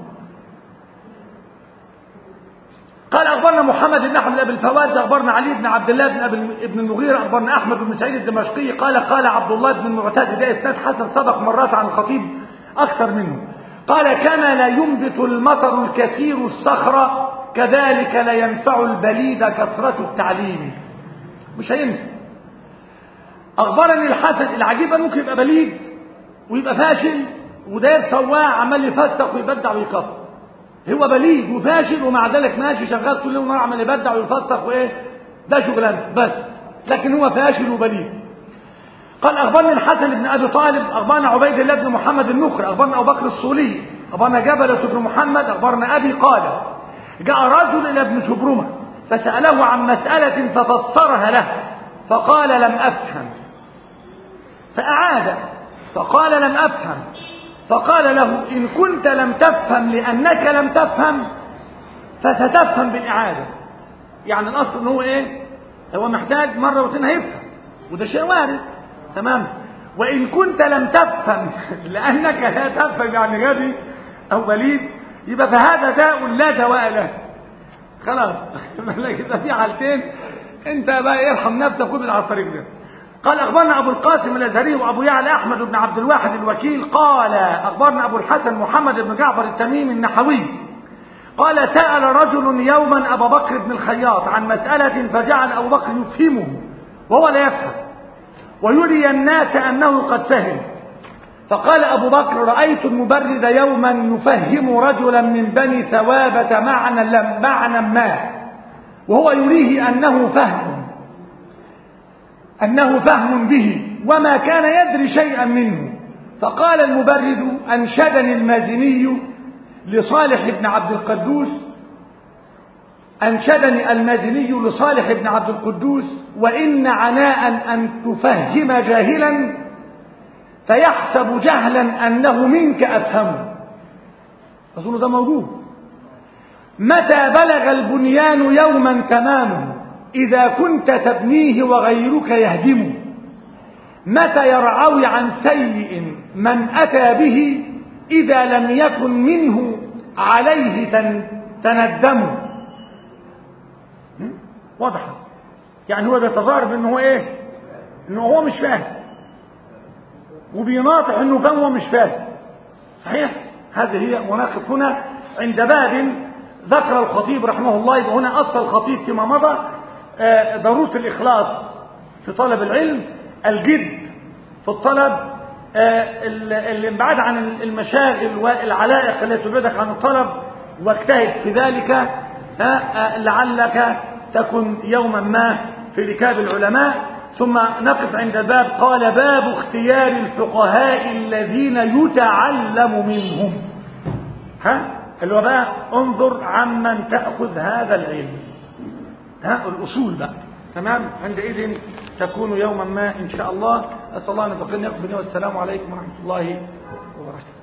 قال أخبرنا محمد بن أحمد بن الفواز، أخبرنا علي بن عبد الله بن المغيرة، أخبرنا أحمد بن سعيد الدمشقي قال عبد الله بن المعتاد، ده إسناد حسن سبق مرات عن الخطيب أكثر منه. قال كما لا ينبت المطر الكثير الصخرة كذلك لا ينفع البليد كثرة التعليم. مش هينفع. أخبرني الحسن، العجيبة ممكن يبقى بليد ويبقى فاشل وداير سواع عمال يفسق ويبدع ويكفر. هو بليد وفاشل ومع ذلك ماشي شغال طول اليوم عمال يبدع ويفسق وايه، ده شغلانته بس، لكن هو فاشل وبليد. قال أخبرني الحسن بن أبي طالب، أخبرنا عبيد الله بن محمد النخري، أخبرنا أبو بكر الصولي، أخبرنا جبلة بن محمد، أخبرنا أبي قال جاء رجل إلى ابن شبرمة فسأله عن مسألة ففسرها له فقال لم أفهم، فأعاد فقال لم أفهم، فقال له إن كنت لم تفهم لأنك لم تفهم فستفهم بالإعادة. يعني الأصل إنه إيه؟ هو محتاج مرة واتنين هيفهم، وده شيء وارد. تمام. وإن كنت لم تفهم لأنك لا تفهم يعني غبي أو بليد، يبقى فهذا داء لا دواء له. خلاص. لكن في حالتين أنت بقى ارحم نفسك وابعد على الطريق ده. قال أخبرنا أبو القاسم الأزهري وأبو يعلى أحمد بن عبد الواحد الوكيل قال أخبرنا أبو الحسن محمد بن جعفر التميمي النحوي قال سأل رجل يوما أبا بكر بن الخياط عن مسألة فجعل أبو بكر يفهمه وهو لا يفهم ويري الناس أنه قد فهم. فقال أبو بكر رأيت المبرد يوما يفهم رجلا من بني ثوابة معنى ما وهو يريه أنه فهم به وما كان يدري شيئا منه. فقال المبرد أنشدني المازني لصالح بن عبد القدوس وإن عناء أن تفهم جاهلا فيحسب جهلا أنه منك أفهمه. أظن ده موجود. متى بلغ البنيان يوما تمامه إذا كنت تبنيه وغيرك يهدمه. متى يرعوي عن سيء من أتى به إذا لم يكن منه عليه تندمه. واضح. يعني هو بيتظاهر بأنه هو إيه؟ إنه هو مش فاهم وبيناطح إنه فاهم وهو مش فاهم. صحيح؟ هذه هي مناقض. هنا عند باب ذكر الخطيب رحمه الله. يبقى هنا أصل الخطيب فيما مضى ضرورة الإخلاص في طلب العلم، الجد في الطلب، الابعاد عن المشاغل والعلائق التي تبعدك عن الطلب، واجتهد في ذلك لعلك تكن يوما ما في ركاب العلماء. ثم نقف عند باب قال باب اختيار الفقهاء الذين يتعلم منهم. اللي هو بقى انظر عمن تأخذ هذا العلم. الأصول بقى. تمام. عندئذ تكون يوما ما إن شاء الله. أسأل الله أن يتقبل مني والسلام عليكم ورحمة الله وبركاته.